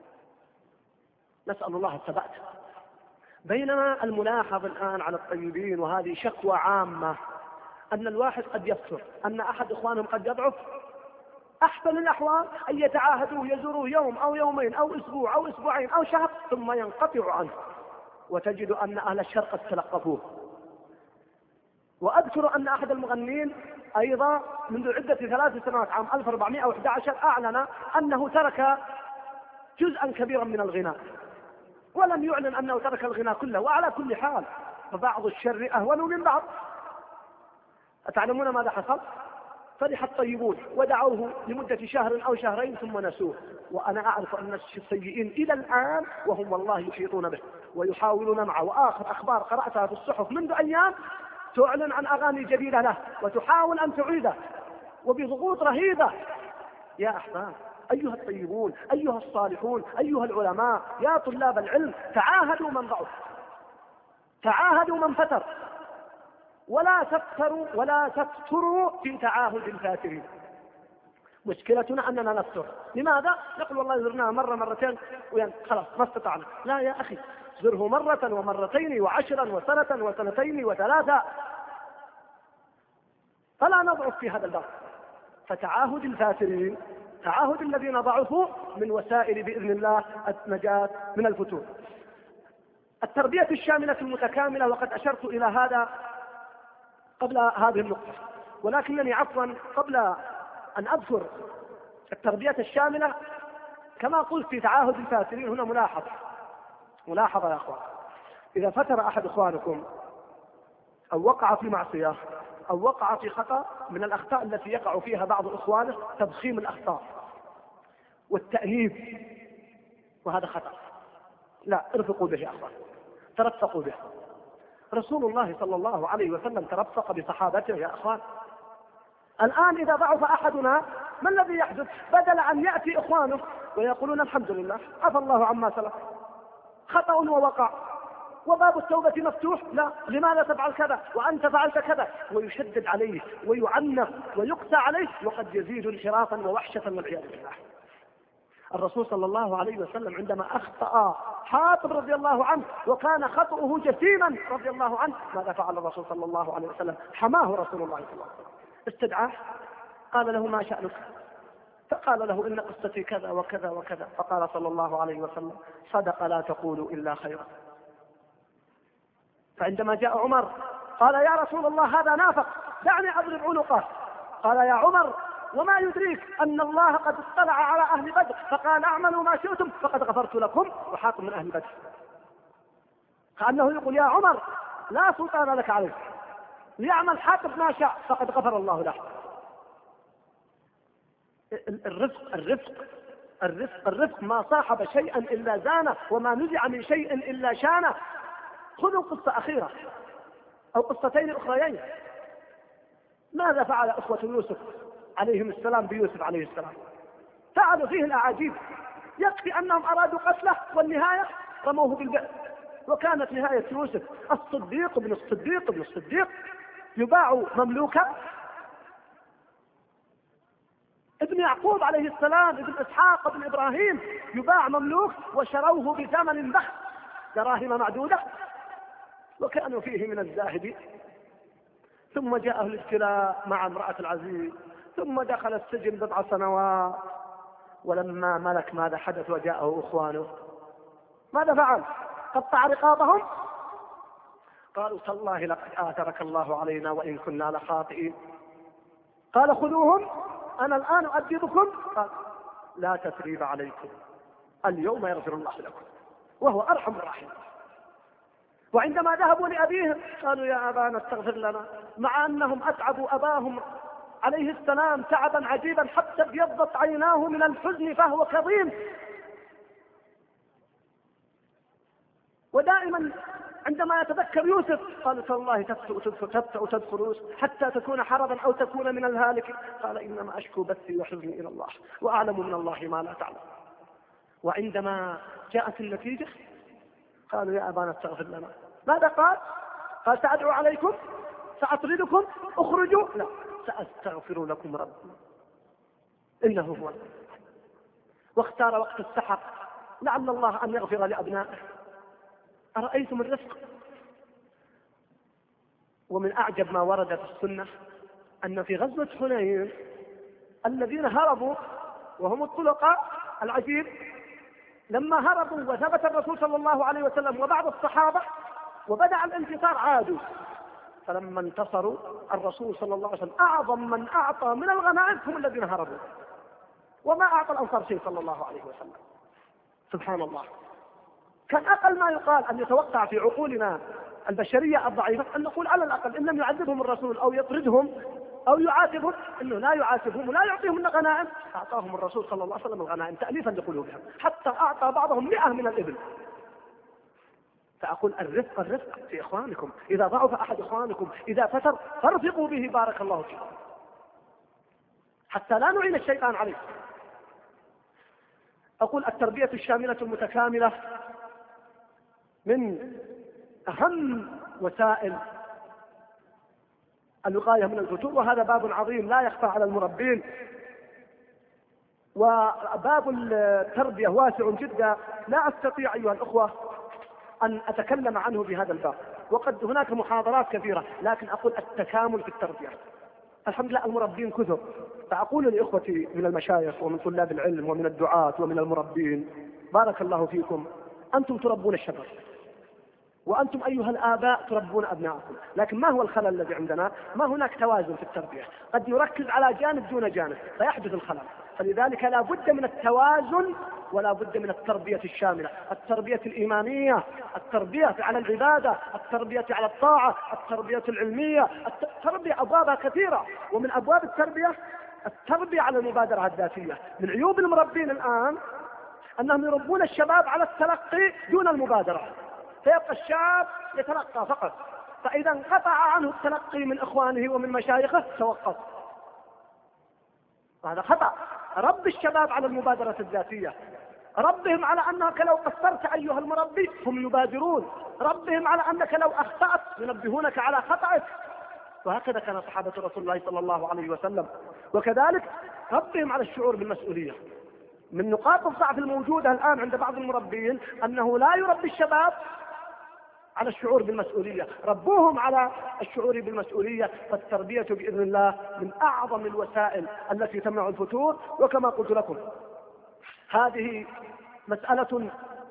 نسأل الله الثبات. بينما الملاحظ الآن على الطيبين، وهذه شكوى عامة، أن الواحد قد يفتر، أن أحد إخوانهم قد يضعف، أحسن الأحوال أن يتعاهدوا يزوروا يوم أو يومين أو أسبوع أو أسبوعين أو شهر ثم ينقطع عنه، وتجد أن أهل الشرق قد تلقفوه. وأذكر أن أحد المغنين أيضا منذ عدة 3 سنوات، عام 1411، أعلن أنه ترك جزءا كبيرا من الغناء، ولم يعلن أنه ترك الغناء كله. وعلى كل حال فبعض الشر أهون من بعض. أتعلمون ماذا حصل؟ فرح الطيبون ودعوه لمدة شهر أو شهرين ثم نسوه. وأنا أعرف أن السيئين إلى الآن وهم والله يحيطون به ويحاولون معه. وآخر أخبار قرأتها في الصحف منذ أيام تعلن عن أغاني جديدة له وتحاول أن تعيده وبضغوط رهيبة. يا أحباب، أيها الطيبون، أيها الصالحون، أيها العلماء، يا طلاب العلم، تعاهدوا من ضعف، تعاهدوا من فتر، ولا تفتروا في تعاهد الفاترين. مشكلتنا أننا نفتر. لماذا؟ نقول والله زرناه مرة مرتين خلاص ما استطعنا. لا يا أخي، زره مرة ومرتين و10 وسنة وسنتين و3، فلا نضعف في هذا الباب. فتعاهد الفاترين، تعاهد الذين ضعفوا، من وسائل بإذن الله النجاة من الفتور. التربية الشاملة المتكاملة، وقد أشرت إلى هذا قبل هذه النقطة، ولكنني عفوا قبل أن أذكر التربية الشاملة كما قلت في تعاهد الفاترين، هنا ملاحظة يا أخوان. إذا فتر أحد إخوانكم أو وقع في معصية أو وقع في خطأ، من الأخطاء التي يقع فيها بعض إخوانه تضخيم الأخطاء والتأنيب، وهذا خطأ. لا، ارفقوا به يا أخوان، ترفقوا به. رسول الله صلى الله عليه وسلم ترفق بصحابته يا أخوان. الآن إذا ضعف أحدنا ما الذي يحدث؟ بدل أن يأتي إخوانه ويقولون الحمد لله عفى الله عما سلف، خطأ ووقع وباب التوبة مفتوح، لا، لماذا تفعل كذا وأنت فعلت كذا، ويشدد عليه ويعنف ويقسى عليه، وقد يزيد انحرافا ووحشة والعياذ بالله. الرسول صلى الله عليه وسلم عندما أخطأ حاطب رضي الله عنه وكان خطأه جسيما رضي الله عنه، ماذا فعل الرسول صلى الله عليه وسلم؟ حماه رسول الله صلى الله عليه وسلم، استدعاه، قال له ما شأنك؟ فقال له إن قصتي كذا وكذا وكذا. فقال صلى الله عليه وسلم صدق، لا تقولوا إلا خيرا. فعندما جاء عمر قال يا رسول الله هذا نافق، دعني أضرب عنقه. قال يا عمر وما يدريك أن الله قد اطلع على أهل بدر فقال اعملوا ما شئتم فقد غفرت لكم، وحاطب من أهل بدر. كأنه يقول يا عمر لا سلطان لك عليه، ليعمل حاطب ما شاء فقد غفر الله له. الرفق ما صاحب شيئا إلا زانه، وما نزع من شيء إلا شانه. خذوا قصة أخيرة أو قصتين أخريين. ماذا فعل أخوة يوسف عليهم السلام بيوسف عليه السلام؟ فعلوا فيه الأعاجيب. يكفي أنهم أرادوا قتله والنهاية رموه بالبئر. وكانت نهاية يوسف الصديق ابن الصديق ابن الصديق يباع مملوكا، ابن يعقوب عليه السلام ابن إسحاق ابن إبراهيم يباع مملوك، وشروه بثمن بخس دراهم معدودة، وكانوا فيه من الزاهدين. ثم جاءه الابتلاء مع امرأة العزيز، ثم دخل السجن 7 سنوات. ولما ملك ماذا حدث وجاءه إخوانه؟ ماذا فعل؟ قطع رقابهم، قالوا تالله لقد آثرك الله علينا وإن كنا لخاطئين. قال خذوهم أنا الآن أؤدبكم. قال لا تثريب عليكم، اليوم يغفر الله لكم وهو أرحم الراحمين. وعندما ذهبوا لأبيهم قالوا يا أبانا استغفر لنا، مع أنهم أتعبوا أباهم عليه السلام تعبا عجيبا حتى ابيضت عيناه من الحزن فهو كظيم. ودائما عندما يتذكر يوسف قال تالله تذكر يوسف حتى تكون حرضا أو تكون من الهالك، قال إنما أشكو بثي وحزني إلى الله وأعلم من الله ما لا تعلم. وعندما جاءت النتيجة قالوا يا أبانا استغفر لنا. ماذا قال؟ قال سأدعو عليكم، سأطردكم، اخرجوا، لا، سأستغفر لكم ربي إنه هو. واختار وقت السحر لعل الله أن يغفر لأبنائه. أرأيتم الرفق؟ ومن أعجب ما ورد في السنة أن في غزوة حنين الذين هربوا وهم الطلقاء، العجيب لما هربوا وثبت الرسول صلى الله عليه وسلم وبعض الصحابة وبدأ الانتصار عادوا، فلما انتصروا الرسول صلى الله عليه وسلم أعظم من أعطى من الغنائم هم الذين هربوا، وما أعطى الأنصار شيء صلى الله عليه وسلم. سبحان الله. كان أقل ما يقال أن يتوقع في عقولنا البشرية الضعيفة أن نقول على الأقل إن لم يعذبهم الرسول أو يطردهم أو يعاتبهم إنه لا يعاتبهم ولا يعطيهم الغنائم، أعطاهم الرسول صلى الله عليه وسلم الغنائم تأليفا لقلوبهم، حتى أعطى بعضهم 100 من الإبل. فأقول الرفق في إخوانكم، إذا ضعف أحد إخوانكم إذا فتر فارفقوا به بارك الله فيكم، حتى لا نعين الشيطان عليه. أقول التربية الشاملة المتكاملة من أهم وسائل الوقاية من الفتور، وهذا باب عظيم لا يخفى على المربين، وباب التربية واسع جدا لا أستطيع أيها الأخوة أن أتكلم عنه بهذا الباب، وقد هناك محاضرات كثيرة، لكن أقول التكامل في التربية. الحمد لله المربين كثر، فأقول لإخوتي من المشايخ ومن طلاب العلم ومن الدعاة ومن المربين بارك الله فيكم، أنتم تربون الشباب وأنتم أيها الآباء تربون أبنائكم، لكن ما هو الخلل الذي عندنا؟ ما هناك توازن في التربية، قد نركز على جانب دون جانب فيحدث الخلل. فلذلك لا بد من التوازن ولا بد من التربية الشاملة، التربية الإيمانية، التربية على العبادة، التربية على الطاعة، التربية العلمية، التربية أبوابها كثيرة، ومن أبواب التربية على المبادرة الذاتية. من عيوب المربين الآن أنهم يربون الشباب على التلقي دون المبادرة، فيبقى الشاب يتلقى فقط، فإذا انقطع عنه التلقي من إخوانه ومن مشايخه توقف، وهذا خطأ. رب الشباب على المبادرة الذاتية، ربهم على أنك لو قصرت أيها المربي هم يبادرون، ربهم على أنك لو أخطأت ينبهونك على خطأك، وهكذا كان صحابة رسول الله صلى الله عليه وسلم. وكذلك ربهم على الشعور بالمسؤولية. من نقاط الضعف الموجودة الآن عند بعض المربين أنه لا يربي الشباب على الشعور بالمسؤولية، ربوهم على الشعور بالمسؤولية. فالتربية بإذن الله من أعظم الوسائل التي تمنع الفتور. وكما قلت لكم هذه مسألة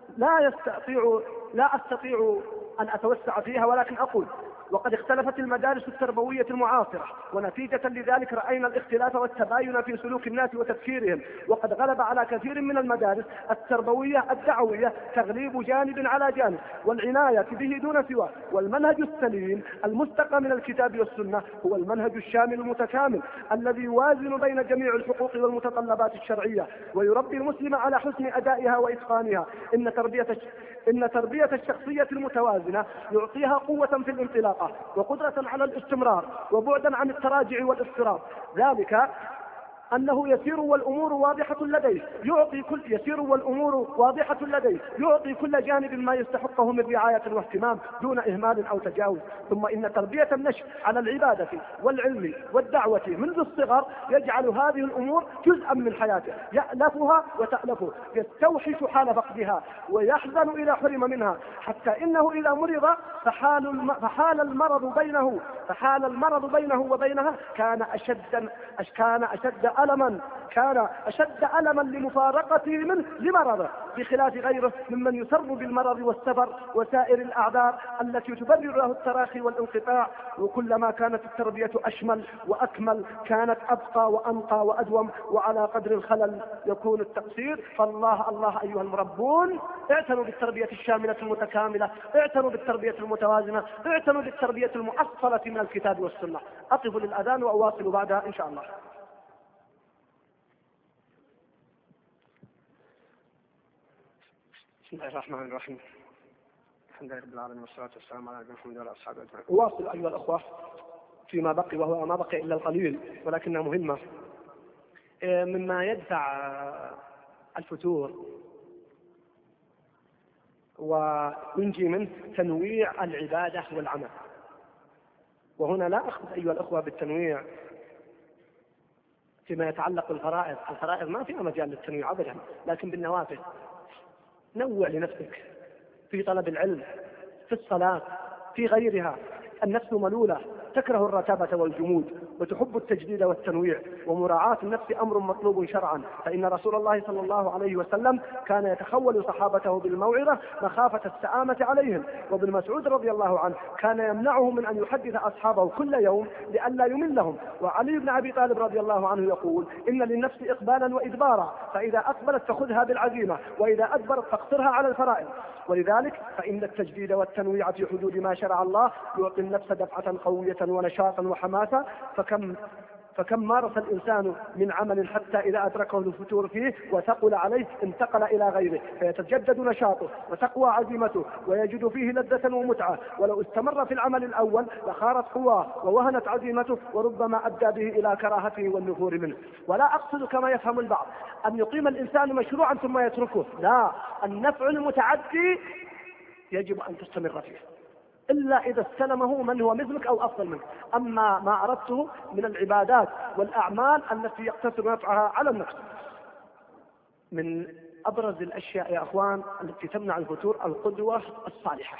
لا أستطيع أن أتوسع فيها، ولكن أقول وقد اختلفت المدارس التربوية المعاصرة، ونتيجة لذلك رأينا الاختلاف والتباين في سلوك الناس وتفكيرهم، وقد غلب على كثير من المدارس التربوية الدعوية تغليب جانب على جانب، والعناية به دون سواه. والمنهج السليم المستقى من الكتاب والسنة هو المنهج الشامل المتكامل الذي يوازن بين جميع الحقوق والمتطلبات الشرعية، ويربي المسلم على حسن أدائها وإتقانها. إن تربية الشخصية المتوازنة يعطيها قوة في الانطلاق وقدرة على الاستمرار وبعدا عن التراجع والاضطراب، ذلك أنه يسير والأمور واضحة لديه يعطي كل جانب ما يستحقه من رعاية واهتمام دون إهمال أو تجاوز. ثم إن تربية النشء على العبادة والعلم والدعوة منذ الصغر يجعل هذه الأمور جزءا من حياته، يألفها وتألفه، يستوحش حال فقدها ويحزن إلى حرم منها، حتى إنه إذا مرض فحال المرض بينه وبينها كان أشد ألما لمفارقته منه لمرضه، بخلاف غيره ممن يسر بالمرض والسفر وسائر الأعذار التي تبرر له التراخي والانقطاع. وكلما كانت التربية أشمل وأكمل كانت أبقى وأنقى وأدوم، وعلى قدر الخلل يكون التقصير. فالله أيها المربون اعتنوا بالتربية الشاملة المتكاملة، اعتنوا بالتربية المتوازنة، اعتنوا بالتربية المؤصلة من الكتاب والسنة. أقف للأذان وأواصل بعدها إن شاء الله. بسم الله الرحمن الرحيم. الحمد لله رب العالمين والصلاة والسلام على نبينا محمد وعلى أصحابه أجمعين. أواصل أيها الأخوة فيما بقي، وهو ما بقي إلا القليل ولكنها مهمة. مما يدفع الفتور وينجي منه تنويع العبادة والعمل. وهنا لا أخذ أيها الأخوة بالتنويع فيما يتعلق بالفرائض. الفرائض ما فيها مجال للتنويع أبدا، لكن بالنوافل نوع لنفسك في طلب العلم، في الصلاة، في غيرها. النفس ملولة تكره الرتابة والجمود وتحب التجديد والتنويع، ومراعاة النفس أمر مطلوب شرعا، فإن رسول الله صلى الله عليه وسلم كان يتخول صحابته بالموعظة مخافة السآمة عليهم. وابن مسعود رضي الله عنه كان يمنعه من أن يحدث أصحابه كل يوم لئلا يملهم. وعلي بن أبي طالب رضي الله عنه يقول: إن للنفس إقبالا وإدبارا، فإذا أقبلت فخذها بالعزيمة، وإذا أدبرت فاقصرها على الفرائض. ولذلك فإن التجديد والتنويع في حدود ما شرع الله يعطي النفس دفعة قوية ونشاطا وحماسة. فكم مارس الإنسان من عمل حتى إذا أدركه الفتور فيه وثقل عليه انتقل إلى غيره، فيتجدد نشاطه وتقوى عزيمته ويجد فيه لذة ومتعة. ولو استمر في العمل الأول لخارت قواه ووهنت عزيمته، وربما أدى به إلى كراهته والنفور منه. ولا أقصد كما يفهم البعض أن يقيم الإنسان مشروعا ثم يتركه، لا، النفع المتعدي يجب أن تستمر فيه إلا إذا استلمه من هو مثلك أو أفضل منك. أما ما أردته من العبادات والأعمال التي يقتصر نفعها على النفس. من أبرز الأشياء يا أخوان التي تمنع الفتور القدوة الصالحة.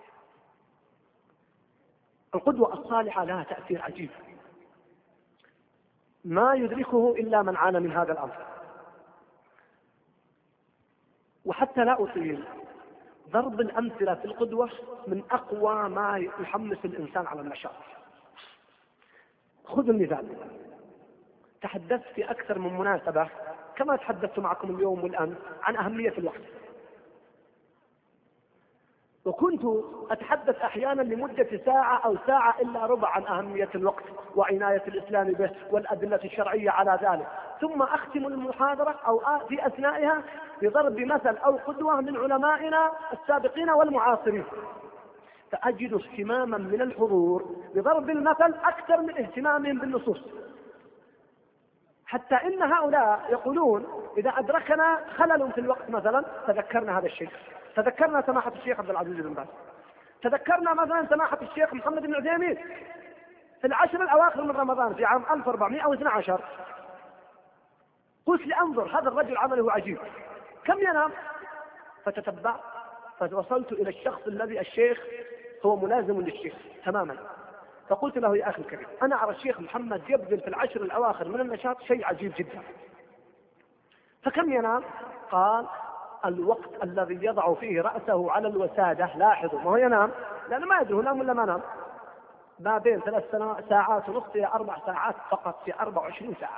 القدوة الصالحة لها تأثير عجيب ما يدركه إلا من عانى من هذا الأمر. وحتى لا أطيل، ضرب الأمثلة في القدوة من أقوى ما يحمس الإنسان على النشاط. خذوا المثال. تحدثت في أكثر من مناسبة كما تحدثت معكم اليوم والآن عن أهمية الوقت، وكنت أتحدث أحيانا لمدة ساعة أو ساعة إلا ربع عن أهمية الوقت وعناية الإسلام به والأدلة الشرعية على ذلك، ثم أختم المحاضرة أو في أثنائها بضرب مثل أو قدوة من علمائنا السابقين والمعاصرين، فأجد اهتماما من الحضور بضرب المثل أكثر من اهتمامهم بالنصوص. حتى إن هؤلاء يقولون إذا أدركنا خلل في الوقت مثلا تذكرنا هذا الشيء، تذكرنا سماحة الشيخ عبد العزيز بن باز، تذكرنا مثلا سماحة الشيخ محمد بن عثيمين في العشر الأواخر من رمضان في عام 1412. قلت لأنظر هذا الرجل عمله عجيب، كم ينام؟ فتتبع فوصلت إلى الشخص الذي الشيخ هو ملازم للشيخ تماما. فقلت له: يا أخي الكريم، أنا أرى الشيخ محمد يبذل في العشر الأواخر من النشاط شيء عجيب جدا، فكم ينام؟ قال: الوقت الذي يضع فيه رأسه على الوسادة، لاحظوا، ما هو ينام لأنه ما يدري نام ولا ما نام، ما بين 3 ساعات ونصف إلى 4 ساعات فقط في 24 ساعة.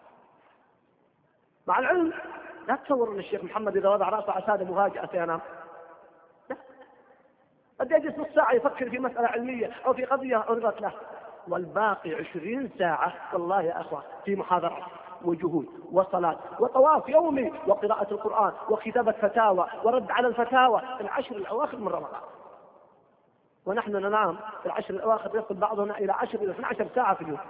مع العلم لا تصور أن الشيخ محمد إذا وضع رأسه على الوسادة مفاجأة سينام، لا، قد يجلس نص ساعة يفكر في مسألة علمية أو في قضية عرضت له، والباقي 20 ساعة والله يا أخوة في محاضرات وجهود وصلاة وطواف يومي وقراءة القرآن وكتابة فتاوى ورد على الفتاوى في العشر الأواخر من رمضان. ونحن ننام في العشر الأواخر يصل بعضنا إلى 10 إلى 12 ساعة في اليوم.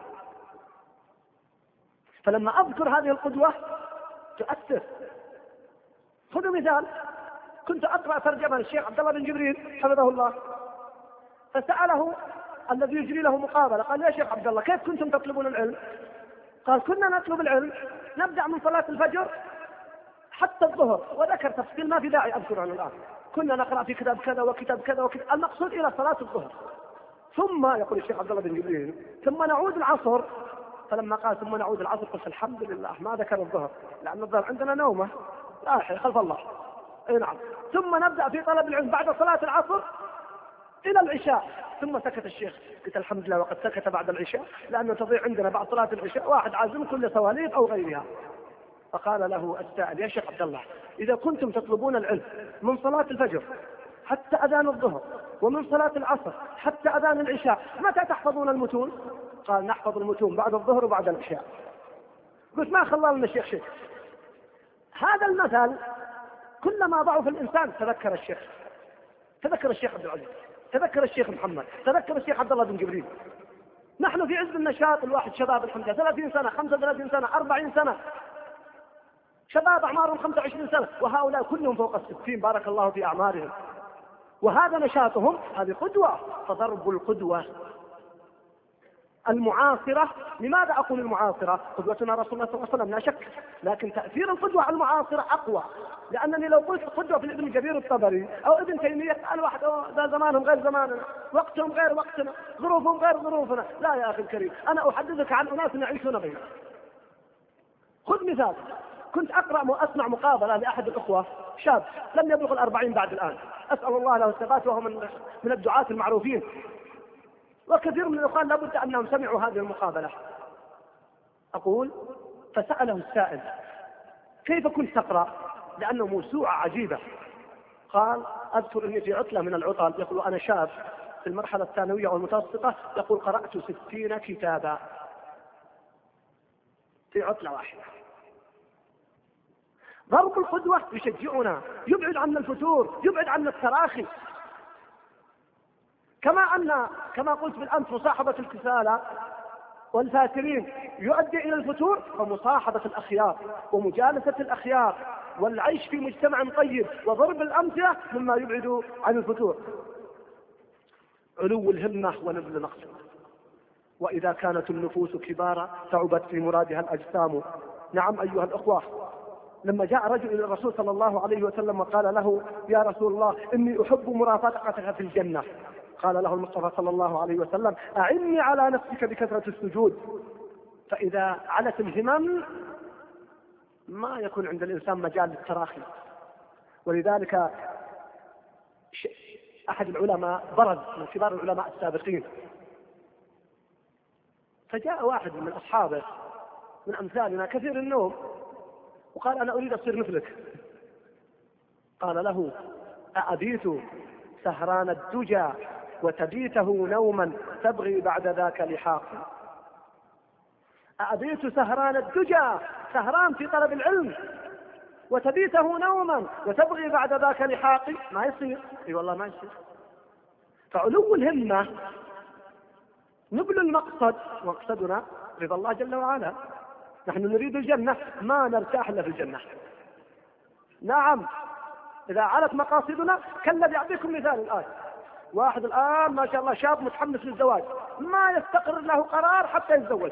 فلما أذكر هذه القدوة تؤثر. خذوا مثال، كنت أقرأ ترجمة للشيخ عبد الله بن جبريل حفظه الله، فسأله الذي يجري له مقابلة، قال: يا شيخ عبد الله، كيف كنتم تطلبون العلم؟ قال: كنا نطلب العلم نبدأ من صلاة الفجر حتى الظهر، وذكر تفصيل ما في داعي أذكره الآن. كنا نقرأ في كتاب كذا وكتاب كذا وكذا، المقصود إلى صلاة الظهر، ثم يقول الشيخ عبد الله بن جبريل ثم نعود العصر. فلما قال ثم نعود العصر قلت الحمد لله ما ذكر الظهر، لأن الظهر عندنا نومة راحة خلف الله. أي نعم. ثم نبدأ في طلب العلم بعد صلاة العصر إلى العشاء. ثم سكت الشيخ، قلت الحمد لله وقد سكت بعد العشاء، لأنه تضيع عندنا بعد صلاة العشاء واحد عازم كل صواليق أو غيرها. فقال له السائل: يا شيخ عبد الله، إذا كنتم تطلبون العلم من صلاة الفجر حتى أذان الظهر ومن صلاة العصر حتى أذان العشاء، متى تحفظون المتون؟ قال: نحفظ المتون بعد الظهر وبعد العشاء. قلت: ما خلى لنا الشيخ شيء. هذا المثل كلما ضعف الإنسان تذكر الشيخ. تذكر الشيخ عبد العزيز، تذكر الشيخ محمد، تذكر الشيخ عبد الله بن جبريل. نحن في عز النشاط، الواحد شباب الحمد لله 30 سنة 35 سنة 40 سنة، شباب أعمارهم 25 سنة، وهؤلاء كلهم فوق 60 بارك الله في أعمارهم، وهذا نشاطهم، هذه قدوة. فضرب القدوة المعاصرة. لماذا أقول المعاصرة؟ قدوتنا رسول الله صلى الله عليه وسلم لا شك، لكن تأثير القدوة المعاصرة أقوى، لأنني لو قلت قدوة في ابن جرير الطبري أو ابن تيمية قال واحد ذا زمانهم غير زماننا، وقتهم غير وقتنا، ظروفهم غير ظروفنا. لا يا أخي الكريم، أنا أحدثك عن أناس يعيشون بيننا. خذ مثال، كنت أقرأ وأسمع مقابلة لأحد الأخوة شاب لم يبلغ 40 بعد الآن، أسأل الله له الثبات، وهو من الدعاة المعروفين، وكثير من الأخوان لابد أنهم سمعوا هذه المقابلة. أقول: فسأله السائل: كيف كنت تقرأ؟ لأنه موسوعة عجيبة. قال: أذكر أني في عطلة من العطل، يقول أنا شاب في المرحلة الثانوية والمتوسطة، يقول قرأت 60 كتابا في عطلة واحدة. ضرب القدوة يشجعنا، يبعد عنا الفتور، يبعد عنا التراخي. كما قلت بالأمس، مصاحبة الكسالى والفاترين يؤدي إلى الفتور، فمصاحبة الأخيار ومجالسة الأخيار والعيش في مجتمع طيب وضرب الأمثلة مما يبعد عن الفتور. علو الهمة ونبل المقصد. وإذا كانت النفوس كبارا تعبت في مرادها الأجسام. نعم أيها الأخوة، لما جاء رجل إلى الرسول صلى الله عليه وسلم وقال له: يا رسول الله إني أحب مرافقتك في الجنة، قال له المصطفى صلى الله عليه وسلم: أعني على نفسك بكثرة السجود. فإذا علت الهمم ما يكون عند الإنسان مجال للتراخي. ولذلك أحد العلماء برز من كبار العلماء السابقين، فجاء واحد من أصحابه من أمثالنا كثير النوم وقال: أنا أريد أصير مثلك. قال له: أأبيت سهران الدجى وتبيته نوما تبغي بعد ذاك لحاقا. أأبيت سهران الدجى، سهران في طلب العلم، وتبيته نوما وتبغي بعد ذاك لحاقي. ما يصير، اي والله ما يصير. فعلو الهمة نبل المقصد، ومقصدنا رضا الله جل وعلا. نحن نريد الجنة، ما نرتاح إلا في الجنة. نعم، إذا علت مقاصدنا كالذي يعطيكم مثال الآن. واحد الآن ما شاء الله شاب متحمس للزواج، ما يستقر له قرار حتى يتزوج،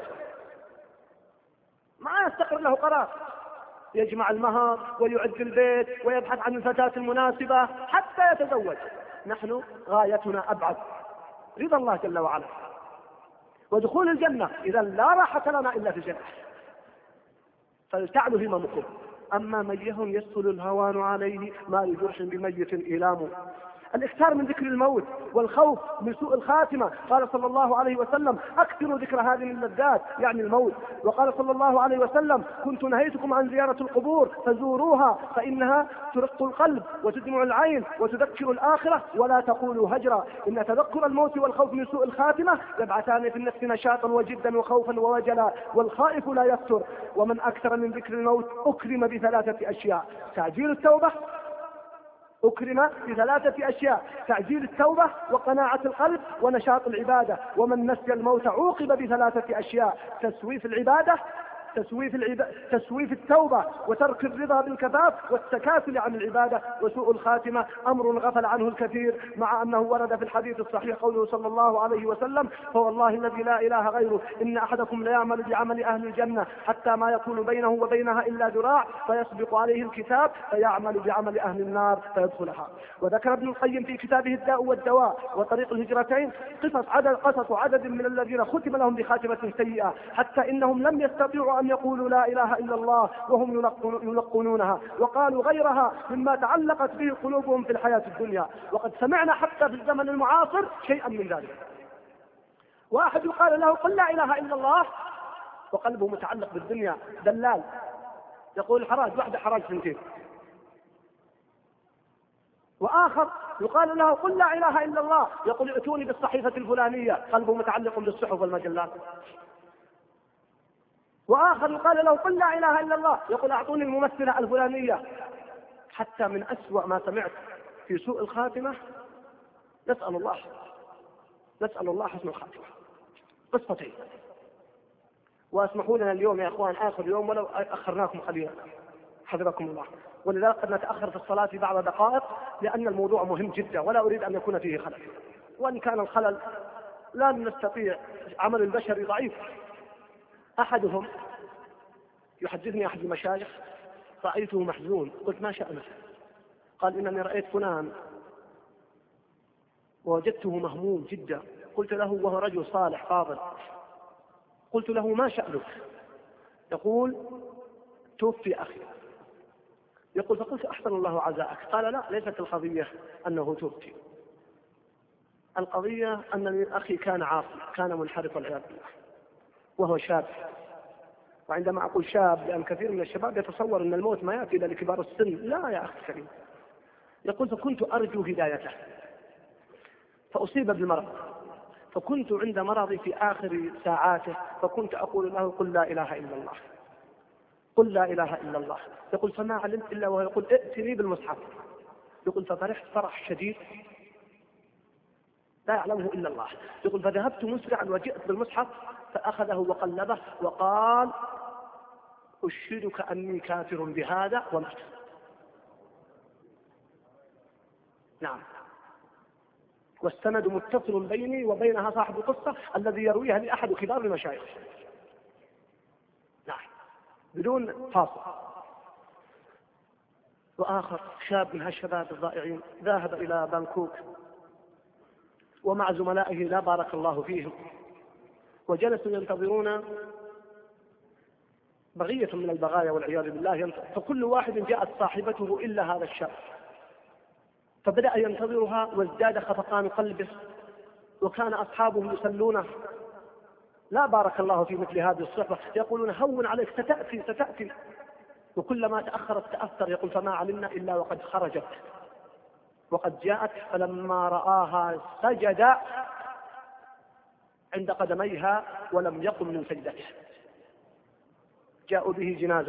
ما يستقر له قرار، يجمع المهر ويعد البيت ويبحث عن الفتاة المناسبة حتى يتزوج. نحن غايتنا أبعد، رضا الله جل وعلا ودخول الجنة. إذا لا راحة لنا إلا في الجنة، فلتعلوا هممكم. أما من يسهل الهوان عليه ما لجرح بميت إيلام. الاكثار من ذكر الموت والخوف من سوء الخاتمة. قال صلى الله عليه وسلم: أكثروا ذكر هذه اللذات، يعني الموت. وقال صلى الله عليه وسلم: كنت نهيتكم عن زيارة القبور فزوروها فإنها ترق القلب وتدمع العين وتذكر الآخرة ولا تقولوا هجرا. إن تذكر الموت والخوف من سوء الخاتمة يبعثان في النفس نشاطا وجدا وخوفا ووجلا، والخائف لا يفتر. ومن أكثر من ذكر الموت أكرم بثلاثة أشياء: تعجيل التوبة، أكرم بثلاثة أشياء: تعجيل التوبة وقناعة القلب ونشاط العبادة. ومن نسي الموت عوقب بثلاثة أشياء: تسويف العبادة، تسويف التوبة، وترك الرضا بالكفاف والتكاسل عن العبادة. وسوء الخاتمة أمر غفل عنه الكثير، مع أنه ورد في الحديث الصحيح قوله صلى الله عليه وسلم: فوالله الذي لا إله غيره إن أحدكم ليعمل بعمل أهل الجنة حتى ما يكون بينه وبينها إلا ذراع فيسبق عليه الكتاب فيعمل بعمل أهل النار فيدخلها. وذكر ابن القيم في كتابه الداء والدواء وطريق الهجرتين قصص عدد من الذين ختم لهم بخاتمة سيئة حتى إنهم لم يستطيعوا أن يقولوا لا إله إلا الله وهم يلقنونها، وقالوا غيرها مما تعلقت به قلوبهم في الحياة الدنيا. وقد سمعنا حتى في الزمن المعاصر شيئا من ذلك. واحد يقال له: قل لا إله إلا الله، وقلبه متعلق بالدنيا، دلال يقول حراج واحدة حراج سنتين. وآخر يقال له: قل لا إله إلا الله، يقول: ائتوني بالصحيفة الفلانية، قلبه متعلق بالصحف والمجلات. وآخر يقال له: قل لا إله إلا الله، يقول: أعطوني الممثلة الفلانية. حتى من أسوأ ما سمعت في سوء الخاتمة نسأل الله حسن الخاتمة. قصتين، واسمحوا لنا اليوم يا اخوان آخر يوم ولو أخرناكم قليلا حفظكم الله، ولذلك قد نتأخر في الصلاة بعض دقائق لأن الموضوع مهم جدا ولا أريد أن يكون فيه خلل، وإن كان الخلل لا نستطيع، عمل البشري ضعيف. أحدهم يحدثني أحد المشايخ رأيته محزون، قلت ما شأنه؟ قال إنني رأيت فلان ووجدته مهموم جدا. قلت له وهو رجل صالح فاضل، قلت له ما شأنك؟ يقول توفي أخي. يقول فقلت أحسن الله عزاءك. قال لا، ليست القضية أنه توفي، القضية أن أخي كان عاصي، كان منحرف والعياذ بالله، وهو شاب. وعندما أقول شاب لأن كثير من الشباب يتصور أن الموت ما يأتي إلا لكبار السن، لا يا أخي الكريم. يقول فكنت أرجو هدايته فأصيب بالمرض، فكنت عند مرضي في آخر ساعاته فكنت أقول له قل لا إله إلا الله، قل لا إله إلا الله. يقول فما علمت إلا وهو يقول ائتني بالمصحف. يقول ففرحت فرح شديد لا يعلمه إلا الله. يقول فذهبت مسرعا وجئت بالمصحف فأخذه وقلبه وقال أشهدك أني كافر بهذا ومات. نعم، والسند متصل بيني وبينها صاحب القصة الذي يرويها لي أحد كبار المشايخ. نعم، بدون فاصل. وآخر شاب من هالشباب الضائعين ذهب إلى بانكوك ومع زملائه لا بارك الله فيهم، وجلسوا ينتظرون بغية من البغايا والعياذ بالله، فكل واحد جاءت صاحبته إلا هذا الشاب، فبدأ ينتظرها وازداد خفقان قلبه، وكان أصحابه يسلونه لا بارك الله في مثل هذه الصحبة، يقولون هون عليك ستأتي، وكلما تأخرت تأثر. يقول فما علمنا إلا وقد خرجت وقد جاءت، فلما رآها سجد عند قدميها ولم يقم من سجدته. جاءوا به جنازة.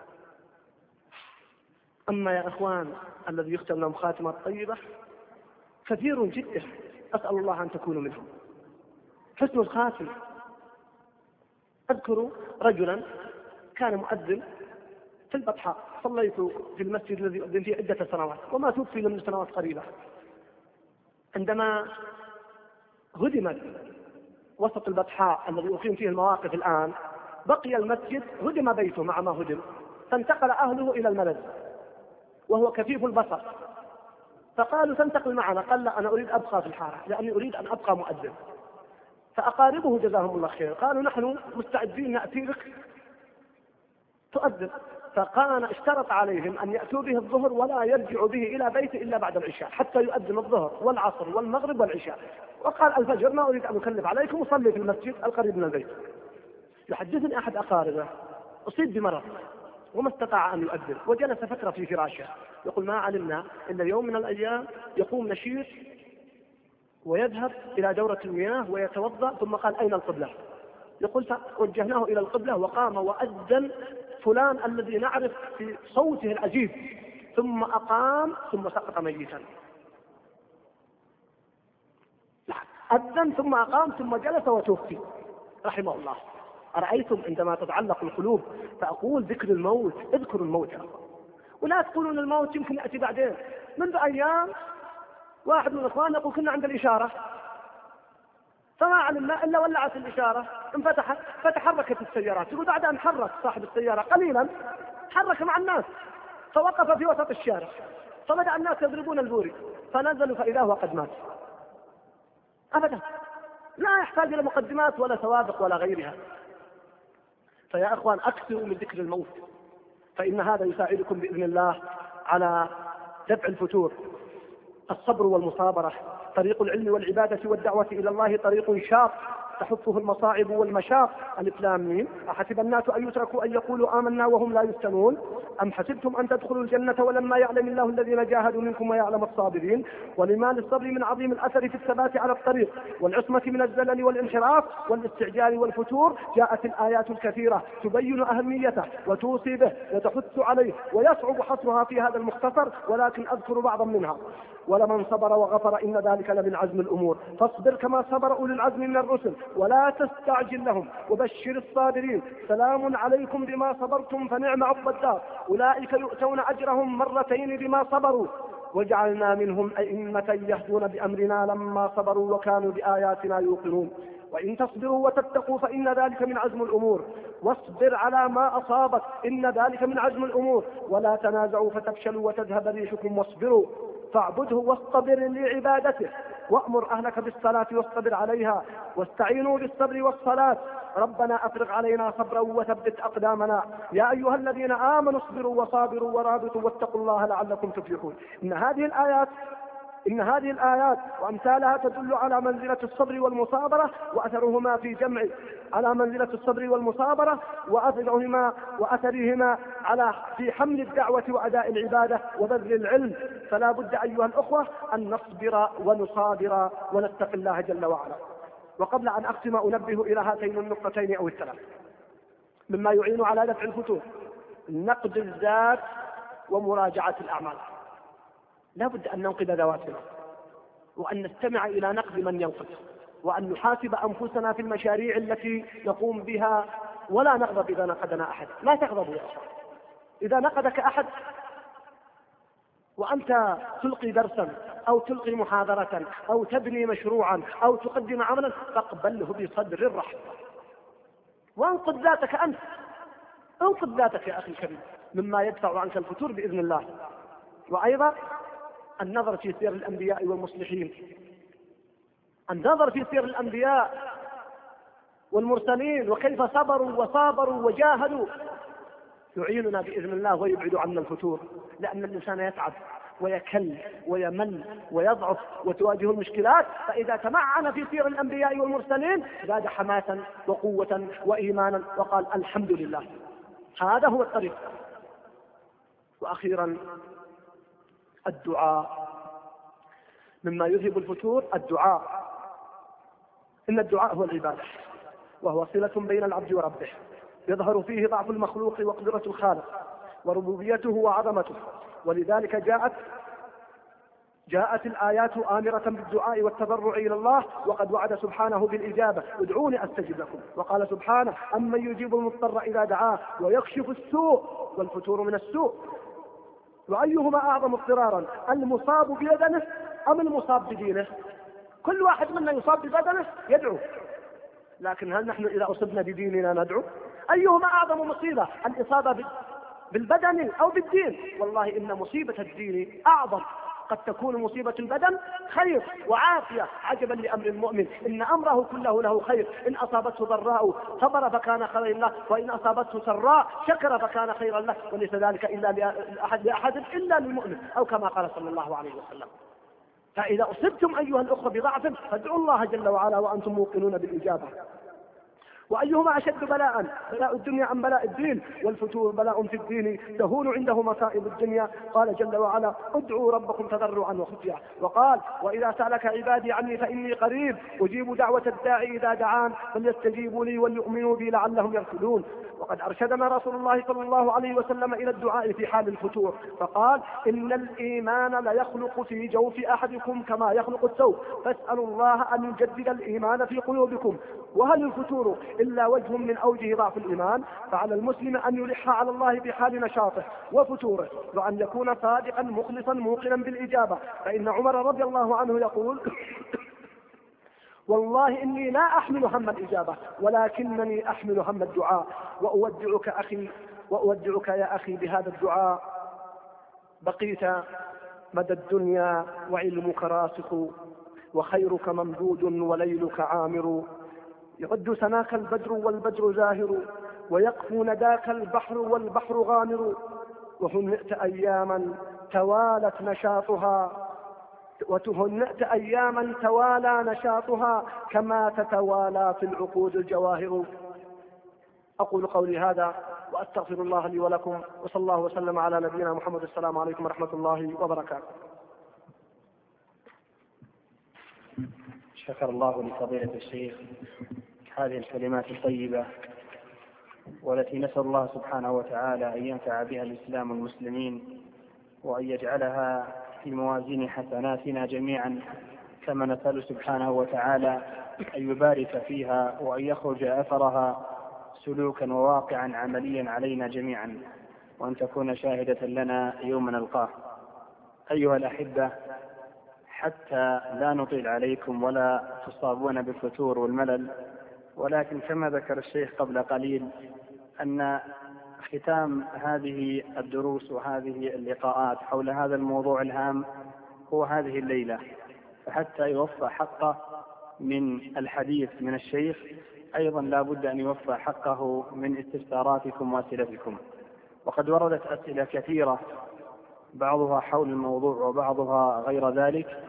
أما يا أخوان الذي يختم لهم خاتمة طيبة كثير جدا، أسأل الله أن تكونوا منهم. حسن الخاتمة، أذكر رجلا كان مؤذن في البطحاء، صليت في المسجد الذي أذن فيه عدة سنوات وما توفي من سنوات قريبة. عندما هدمت وسط البطحاء الذي أقيم فيه المواقف الآن، بقي المسجد، هدم بيته مع ما هدم، فانتقل أهله إلى الملز وهو كفيف البصر، فقالوا تنتقل معنا. قال لا، أنا أريد أبقى في الحارة لأني أريد أن أبقى مؤذن. فأقاربه جزاهم الله خير قالوا نحن مستعدين نأتي بك تؤذن. فكان اشترط عليهم أن يأتوا به الظهر ولا يرجع به إلى بيته إلا بعد العشاء حتى يؤذن الظهر والعصر والمغرب والعشاء. وقال الفجر ما أريد أن أكلف عليكم، وصلي في المسجد القريب من البيت. يحدثني أحد أقاربه أصيب بمرض وما استطاع أن يؤذن وجلس فترة في فراشه. يقول ما علمنا إلا يوم من الأيام يقوم نشيط ويذهب إلى دورة المياه ويتوضأ، ثم قال أين القبلة؟ يقول فوجهناه إلى القبلة وقام وأذن فلان الذي نعرف في صوته العجيب، ثم أقام ثم سقط ميتا. أذن ثم أقام ثم جلس وتوفي رحمه الله. أرأيتم عندما تتعلق القلوب، فأقول ذكر الموت، اذكروا الموت ولا تقولون الموت يمكن يأتي بعدين. منذ أيام واحد من الأخوان يقول كنا عند الإشارة فما علمنا إلا ولعت الإشارة انفتحت فتحركت السيارات. يقول بعد أن حرك صاحب السيارة قليلا حرك مع الناس فوقف في وسط الشارع، فبدأ الناس يضربون البوري، فنزلوا فإذا هو قد مات أبدا، لا يحتاج إلى مقدمات ولا سوابق ولا غيرها. فيا أخوان أكثروا من ذكر الموت، فإن هذا يساعدكم بإذن الله على دفع الفتور. الصبر والمصابرة، طريق العلم والعبادة والدعوة إلى الله طريق شاق تحفه المصاعب والمشاق. ألف لام ميم. أحسب الناس أن يتركوا أن يقولوا آمنا وهم لا يفتنون أم حسبتم أن تدخلوا الجنة ولما يعلم الله الذين جاهدوا منكم ويعلم الصابرين. ولما للصبر من عظيم الأثر في الثبات على الطريق والعصمة من الزلل والانحراف والاستعجال والفتور جاءت الآيات الكثيرة تبين أهميته وتوصي به وتحث عليه، ويصعب حصرها في هذا المختصر، ولكن أذكر بعضا منها. ولمن صبر وغفر إن ذلك لمن عزم الأمور، فاصبر كما صبر أولي العزم من الرسل ولا تستعجل لهم وبشر الصابرين. سلام عليكم بما صبرتم فنعم عقبى الدار، أولئك يؤتون أجرهم مرتين بما صبروا وجعلنا منهم أئمة يهدون بأمرنا لما صبروا وكانوا بآياتنا يوقنون. وإن تصبروا وتتقوا فإن ذلك من عزم الأمور. واصبر على ما أصابك إن ذلك من عزم الأمور. ولا تنازعوا فتفشلوا وتذهب ريحكم واصبروا فاعبده واصطبر لعبادته. وأمر أهلك بالصلاة واصطبر عليها واستعينوا بالصبر والصلاة. ربنا أفرغ علينا صبرا وثبت أقدامنا. يا أيها الذين آمنوا اصبروا وصابروا ورابطوا واتقوا الله لعلكم تفلحون. إن هذه الآيات وأمثالها تدل على منزلة الصبر والمصابرة وأثرهما في جمع على منزلة الصبر والمصابرة وأثرهما في حمل الدعوة وأداء العبادة وبذل العلم. فلا بد أيها الأخوة أن نصبر ونصابر ونتقي الله جل وعلا. وقبل أن أختم أنبه إلى هاتين النقطتين أو الثلاث مما يعين على دفع الفتور: نقد الذات ومراجعة الأعمال. لا بد أن ننقد ذواتنا وأن نستمع إلى نقد من ينقد، وأن نحاسب أنفسنا في المشاريع التي نقوم بها، ولا نغضب إذا نقدنا أحد. لا تغضبوا يا أخي. إذا نقدك أحد وأنت تلقي درسا أو تلقي محاضرة أو تبني مشروعا أو تقدم عملا فاقبله بصدر رحب وانقد ذاتك أنت. انقد ذاتك يا أخي الكريم مما يدفع عنك الفتور بإذن الله. وأيضا النظر في سير الأنبياء والمصلحين، النظر في سير الأنبياء والمرسلين وكيف صبروا وصابروا وجاهدوا يعيننا بإذن الله ويبعد عنا الفتور. لأن الإنسان يتعب ويكل ويمل ويضعف وتواجه المشكلات، فإذا تمعن في سير الأنبياء والمرسلين زاد حماسا وقوة وإيمانا وقال الحمد لله. هذا هو الطريق. وأخيرا الدعاء. مما يذهب الفتور الدعاء. إن الدعاء هو العبادة، وهو صلة بين العبد وربه، يظهر فيه ضعف المخلوق وقدرة الخالق وربوبيته وعظمته. ولذلك جاءت الآيات آمرة بالدعاء والتضرع إلى الله، وقد وعد سبحانه بالإجابة: ادعوني أستجب لكم. وقال سبحانه: أمن يجيب المضطر إذا دعاه ويكشف السوء. والفتور من السوء. وأيهما أعظم اضطرارا: المصاب ببدنه أم المصاب بدينه؟ كل واحد منا يصاب ببدنه يدعو، لكن هل نحن إذا أصبنا بديننا ندعو؟ أيهما أعظم مصيبة: الإصابة بالبدن أو بالدين؟ والله إن مصيبة الدين أعظم. قد تكون مصيبة البدن خير وعافية. عجبا لأمر المؤمن، إن أمره كله له خير. إن أصابته ضراء صبر فكان خيرا له، وإن أصابته سراء شكر فكان خيرا له. وليس ذلك إلا لأحد إلا للمؤمن، أو كما قال صلى الله عليه وسلم. فإذا أصبتم أيها الأخوة بضعف فادعوا الله جل وعلا وأنتم موقنون بالإجابة. وأيهما أشد بلاء: بلاء الدنيا عن بلاء الدين؟ والفتور بلاء في الدين تهون عنده مصائب الدنيا. قال جل وعلا: ادعوا ربكم تضرعا وخفيا. وقال: وإذا سألك عبادي عني فإني قريب أجيب دعوة الداعي إذا دعان فليستجيبوا لي وليؤمنوا بي لعلهم يرشدون. وقد أرشدنا رسول الله صلى الله عليه وسلم إلى الدعاء في حال الفتور، فقال: إن الإيمان ليخلق في جوف أحدكم كما يخلق الثوب، فاسألوا الله أن يجدد الإيمان في قلوبكم. وهل الفتور إلا وجه من أوجه ضعف الإيمان؟ فعلى المسلم أن يلح على الله في حال نشاطه وفتوره، وأن يكون صادقا مخلصا موقنا بالإجابة. فإن عمر رضي الله عنه يقول: والله إني لا أحمل هم الإجابة ولكنني أحمل هم الدعاء. وأودعك يا أخي بهذا الدعاء: بقيت مدى الدنيا وعلمك راسخ، وخيرك ممدود وليلك عامر. يغد سناك البدر والبدر زاهر، ويقفو نداك البحر والبحر غامر. وهنئت أياما توالت نشاطها، وتهنأت أياما توالى نشاطها كما تتوالى في العقود الجواهر. أقول قولي هذا وأستغفر الله لي ولكم، وصلى الله وسلم على نبينا محمد. السلام عليكم ورحمة الله وبركاته. شكر الله لفضيلة الشيخ هذه الكلمات الطيبة، والتي نسأل الله سبحانه وتعالى أن ينفع بها الإسلام والمسلمين، وأن يجعلها في موازين حسناتنا جميعا، كما نسأل سبحانه وتعالى أن يبارك فيها وأن يخرج أثرها سلوكا وواقعا عمليا علينا جميعا، وأن تكون شاهدة لنا يوم نلقاه. أيها الأحبة، حتى لا نطيل عليكم ولا تصابون بالفتور والملل، ولكن كما ذكر الشيخ قبل قليل أن ختام هذه الدروس وهذه اللقاءات حول هذا الموضوع الهام هو هذه الليلة، فحتى يوفى حقه من الحديث من الشيخ أيضا لا بد أن يوفى حقه من استفساراتكم وأسئلتكم. وقد وردت أسئلة كثيرة، بعضها حول الموضوع وبعضها غير ذلك.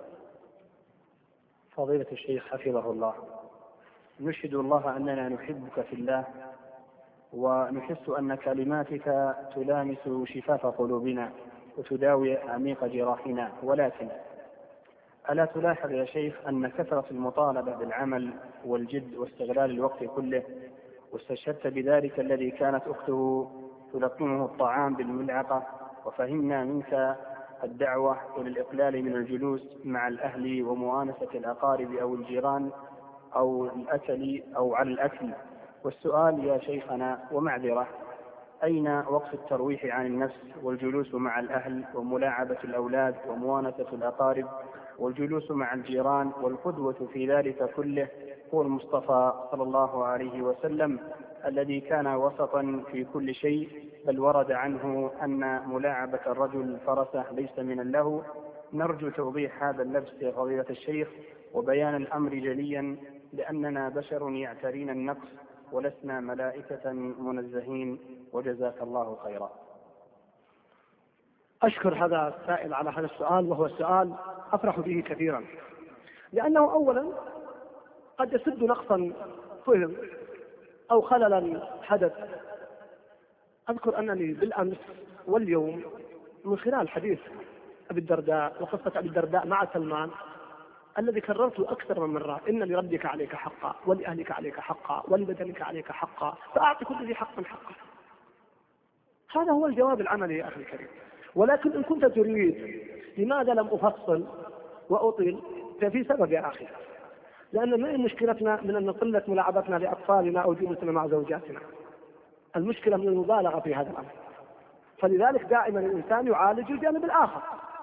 فضيلة الشيخ حفظه الله، نشهد الله أننا نحبك في الله، ونحس أن كلماتك تلامس شفاف قلوبنا وتداوي عميق جراحنا، ولكن ألا تلاحظ يا شيخ أن كثرة المطالبة بالعمل والجد واستغلال الوقت كله، واستشهدت بذلك الذي كانت أخته تلقنه الطعام بالملعقة، وفهمنا منك الدعوة إلى الإقلال من الجلوس مع الأهل ومؤانسة الأقارب أو الجيران أو الأكل أو على الأكل. والسؤال يا شيخنا ومعذرة، أين وقت الترويح عن النفس والجلوس مع الأهل وملاعبة الأولاد ومؤانسة الأقارب والجلوس مع الجيران؟ والقدوة في ذلك كله هو المصطفى صلى الله عليه وسلم الذي كان وسطا في كل شيء، بل ورد عنه أن ملاعبة الرجل فرسه ليس من له. نرجو توضيح هذا اللبس يا فضيلة الشيخ وبيان الأمر جليا، لأننا بشر يعترينا النقص ولسنا ملائكة منزهين، وجزاك الله خيرا. أشكر هذا السائل على هذا السؤال، وهو السؤال أفرح به كثيرا، لأنه أولا قد يسد نقصا فهم أو خللا حدث. أذكر أنني بالأمس واليوم من خلال حديث أبي الدرداء وقصة أبي الدرداء مع سلمان الذي كررته أكثر من مرة: إن لربك عليك حقا، ولأهلك عليك حقا، ولبدنك عليك حقا، فأعطي كل ذي حق حقه. هذا هو الجواب العملي يا أخي الكريم. ولكن إن كنت تريد لماذا لم أفصل وأطيل، ففي سبب يا أخي، لأن ما هي مشكلتنا من أن قلة ملاعبتنا لأطفالنا أو جلوسنا مع زوجاتنا، المشكلة من المبالغة في هذا الأمر. فلذلك دائما الإنسان يعالج الجانب الآخر،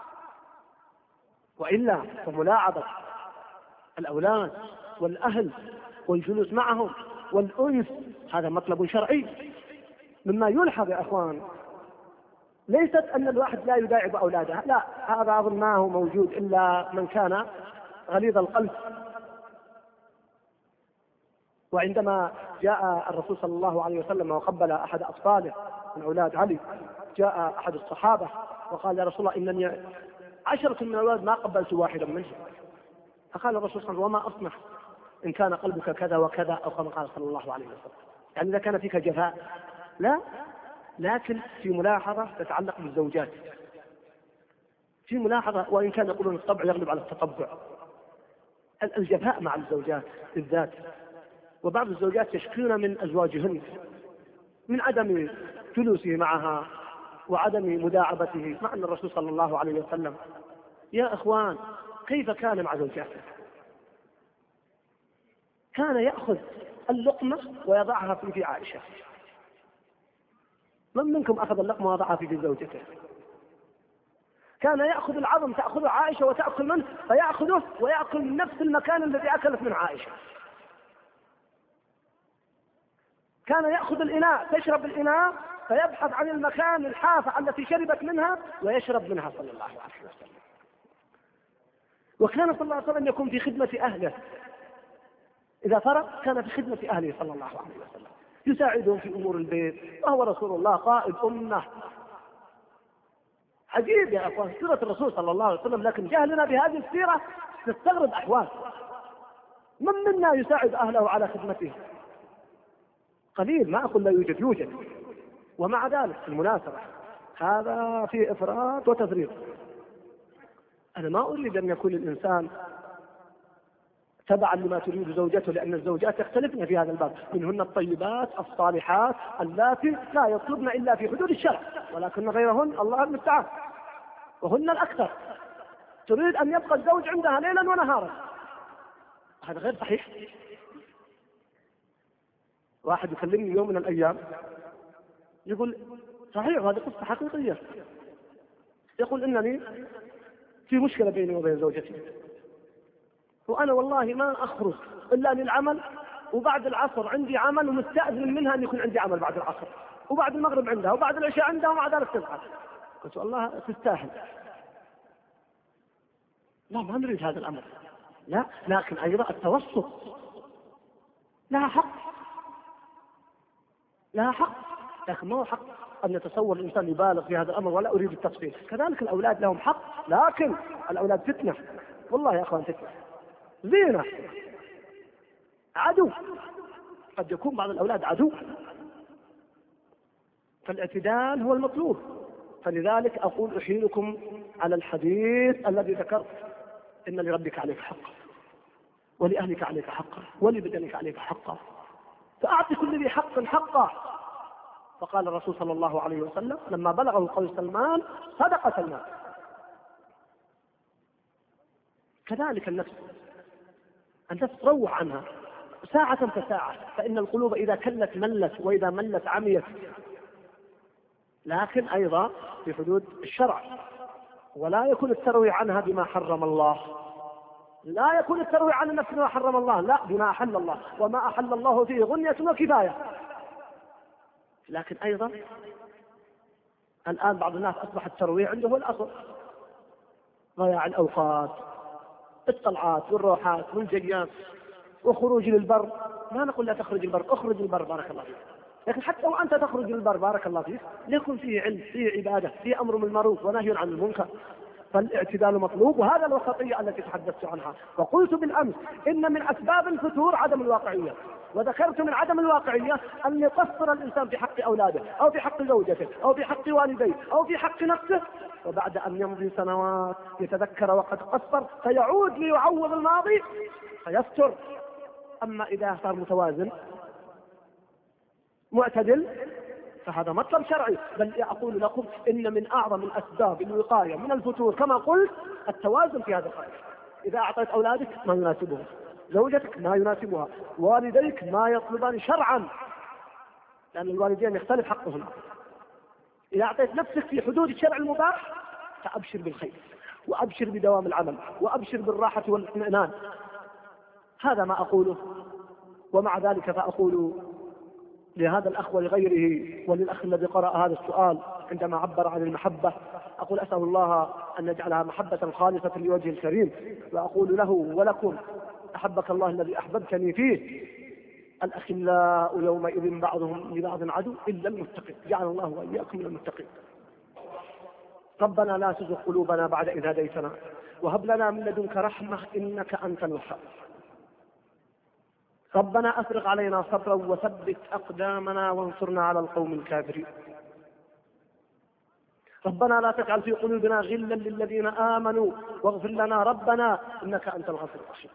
وإلا فملاعبة الأولاد والأهل والجلوس معهم والأنس هذا مطلب شرعي. مما يلحظ يا أخوان ليست أن الواحد لا يداعب أولاده، لا، هذا أظن ما هو موجود إلا من كان غليظ القلب. وعندما جاء الرسول صلى الله عليه وسلم وقبل أحد أطفاله من أولاد علي، جاء أحد الصحابة وقال: يا رسول الله، إنني 10 من الأولاد ما قبلت واحدا منهم. فقال الرسول صلى الله عليه وسلم: وما أصنع إن كان قلبك كذا وكذا، أو كما قال صلى الله عليه وسلم، يعني إذا كان فيك جفاء. لا، لكن في ملاحظة تتعلق بالزوجات، في ملاحظة، وإن كان يقولون الطبع يغلب على التطبع، الجفاء مع الزوجات بالذات. وبعض الزوجات يشكون من أزواجهن من عدم جلوسه معها وعدم مداعبته، مع أن الرسول صلى الله عليه وسلم يا إخوان كيف كان مع زوجاته؟ كان يأخذ اللقمة ويضعها في عائشة. من منكم أخذ اللقمة وضعها في زوجته؟ كان يأخذ العظم تأخذه عائشة وتأكل منه، فيأخذه ويأكل من نفس المكان الذي أكلت منه عائشة. كان يأخذ الإناء، تشرب الإناء، فيبحث عن المكان الحافة التي شربت منها ويشرب منها صلى الله عليه وسلم. وكان صلى الله عليه وسلم يكون في خدمة أهله، إذا فرغ كان في خدمة أهله صلى الله عليه وسلم، يساعدهم في أمور البيت، وهو رسول الله قائد أمة. عجيب يا أخوان سيرة الرسول صلى الله عليه وسلم، لكن جهلنا بهذه السيرة تستغرب أحوال. من منا يساعد أهله على خدمته؟ قليل، ما أقول لا يوجد، يوجد. ومع ذلك في المناسبة هذا في إفراط وتفريط. أنا ما أريد أن يكون الإنسان تبعا لما تريد زوجته، لأن الزوجات يختلفن في هذا الباب، منهن الطيبات الصالحات اللاتي لا يطلبن إلا في حدود الشرع، ولكن غيرهن الله المستعان وهن الأكثر. تريد أن يبقى الزوج عندها ليلا ونهارا، هذا غير صحيح. واحد يكلمني يوم من الأيام يقول صحيح هذه قصة حقيقية، يقول إنني في مشكلة بيني وبين زوجتي، وأنا والله ما أخرج إلا للعمل، وبعد العصر عندي عمل ومستأذن منها أن يكون عندي عمل بعد العصر، وبعد المغرب عندها، وبعد العشاء عندها، ومع ذلك تزعل. قلت والله تستاهل، لا ما نريد هذا الأمر، لا، لكن أيضا التوسط لها حق، لها حق، لكن ما هو حق أن يتصور الإنسان يبالغ في هذا الأمر، ولا أريد التفصيل. كذلك الأولاد لهم حق، لكن الأولاد فتنة، والله يا أخوان فتنة، زينة، عدو، قد يكون بعض الأولاد عدو، فالاعتدال هو المطلوب. فلذلك أقول أحيلكم على الحديث الذي ذكرت، إن لربك عليك حقا، ولأهلك عليك حقا، ولبدنك عليك حقا، فأعط كل ذي حق حقا. فقال الرسول صلى الله عليه وسلم لما بلغه قول سلمان صدق سلمان. كذلك النفس تروح عنها ساعة فساعة، فإن القلوب إذا كلت ملت، وإذا ملت عميت، لكن أيضا في حدود الشرع، ولا يكون التروي عنها بما حرم الله، لا يكون التروي عن النفس بما حرم الله، لا، بما أحل الله، وما أحل الله فيه غنية وكفاية. لكن أيضا الآن بعض الناس أصبح الترويع عنده هو الأصل، ضياع الأوقات، الطلعات والروحات والجيات وخروج للبر. ما نقول لا تخرج البر، اخرج البر بارك الله فيك، لكن حتى وأنت تخرج للبر بارك الله فيك ليكن فيه علم، فيه عبادة، فيه أمر بالمعروف ونهي عن المنكر. فالاعتدال مطلوب، وهذا الوسطية التي تحدثت عنها. وقلت بالأمس إن من أسباب الفتور عدم الواقعية، وذكرت من عدم الواقعية أن يقصر الإنسان في حق أولاده، أو في حق زوجته، أو في حق والديه، أو في حق نفسه، وبعد أن يمضي سنوات يتذكر وقد قصر، فيعود ليعوض الماضي فيستر. أما إذا صار متوازن معتدل فهذا مطلب شرعي. بل أقول لكم إن من أعظم الأسباب الوقاية من الفتور كما قلت التوازن في هذا الخير. إذا أعطيت أولادك ما يناسبهم، زوجتك ما يناسبها، والديك ما يطلبان شرعا، لأن الوالدين يختلف حقهم. إذا أعطيت نفسك في حدود الشرع المباح فأبشر بالخير، وأبشر بدوام العمل، وأبشر بالراحة والاطمئنان. هذا ما أقوله. ومع ذلك فأقول لهذا الأخ ولغيره، وللأخ الذي قرأ هذا السؤال عندما عبر عن المحبة، أقول أسأل الله أن يجعلها محبة خالصة لوجه الكريم. وأقول له ولكم أحبك الله الذي أحببتني فيه، الأخلاء يومئذ بعضهم لبعض عدو إلا المتقين، جعل الله وإياكم من المتقين. ربنا لا تزغ قلوبنا بعد إذ هديتنا، وهب لنا من لدنك رحمة إنك أنت الوهاب. ربنا أفرغ علينا صبرا وثبت أقدامنا وانصرنا على القوم الكافرين. ربنا لا تجعل في قلوبنا غلا للذين آمنوا واغفر لنا ربنا إنك أنت الغفور الرحيم.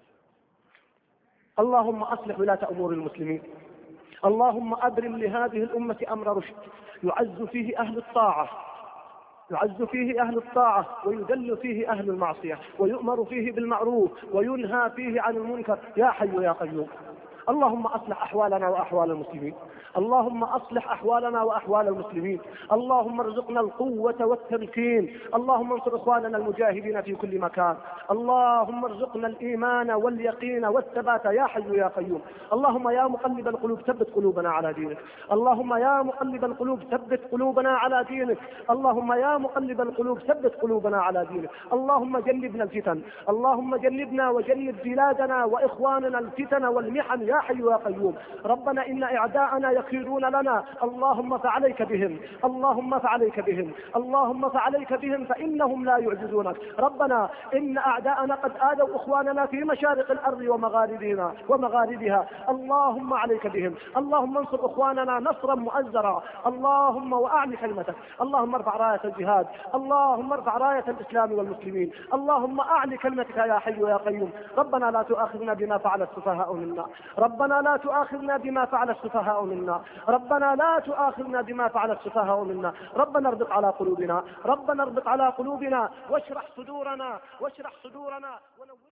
اللهم أصلح ولاة أمور المسلمين، اللهم أبرم لهذه الأمة أمر رشد يعز فيه أهل الطاعة، يعز فيه أهل الطاعة ويذل فيه أهل المعصية، ويؤمر فيه بالمعروف وينهى فيه عن المنكر، يا حي يا قيوم. اللهم أصلح أحوالنا وأحوال المسلمين، اللهم أصلح أحوالنا وأحوال المسلمين، اللهم ارزقنا القوة والتمكين، اللهم انصر إخواننا المجاهدين في كل مكان، اللهم ارزقنا الإيمان واليقين والثبات يا حي يا قيوم. اللهم يا مقلب القلوب ثبت قلوبنا على دينك، اللهم يا مقلب القلوب ثبت قلوبنا على دينك، اللهم يا مقلب القلوب ثبت قلوبنا على دينك. اللهم جنبنا الفتن، اللهم جنبنا وجنب بلادنا وإخواننا الفتن والمحن يا حي يا قيوم. ربنا إن أعداءنا يكيدون لنا، اللهم فعليك بهم، اللهم فعليك بهم، اللهم فعليك بهم فإنهم لا يعجزونك. ربنا إن أعداءنا قد آذوا إخواننا في مشارق الأرض ومغاربها، اللهم عليك بهم، اللهم انصر إخواننا نصرا مؤزرا، اللهم وأعلي كلمتك، اللهم ارفع راية الجهاد، اللهم ارفع راية الإسلام والمسلمين، اللهم أعلي كلمتك يا حي يا قيوم. ربنا لا تؤاخذنا بما فعل السفهاء منا، ربنا لا تؤاخذنا بما فعل السفهاء منا، ربنا لا تؤاخذنا بما فعل السفهاء منا. ربنا اربط على قلوبنا، ربنا اربط على قلوبنا واشرح صدورنا ونور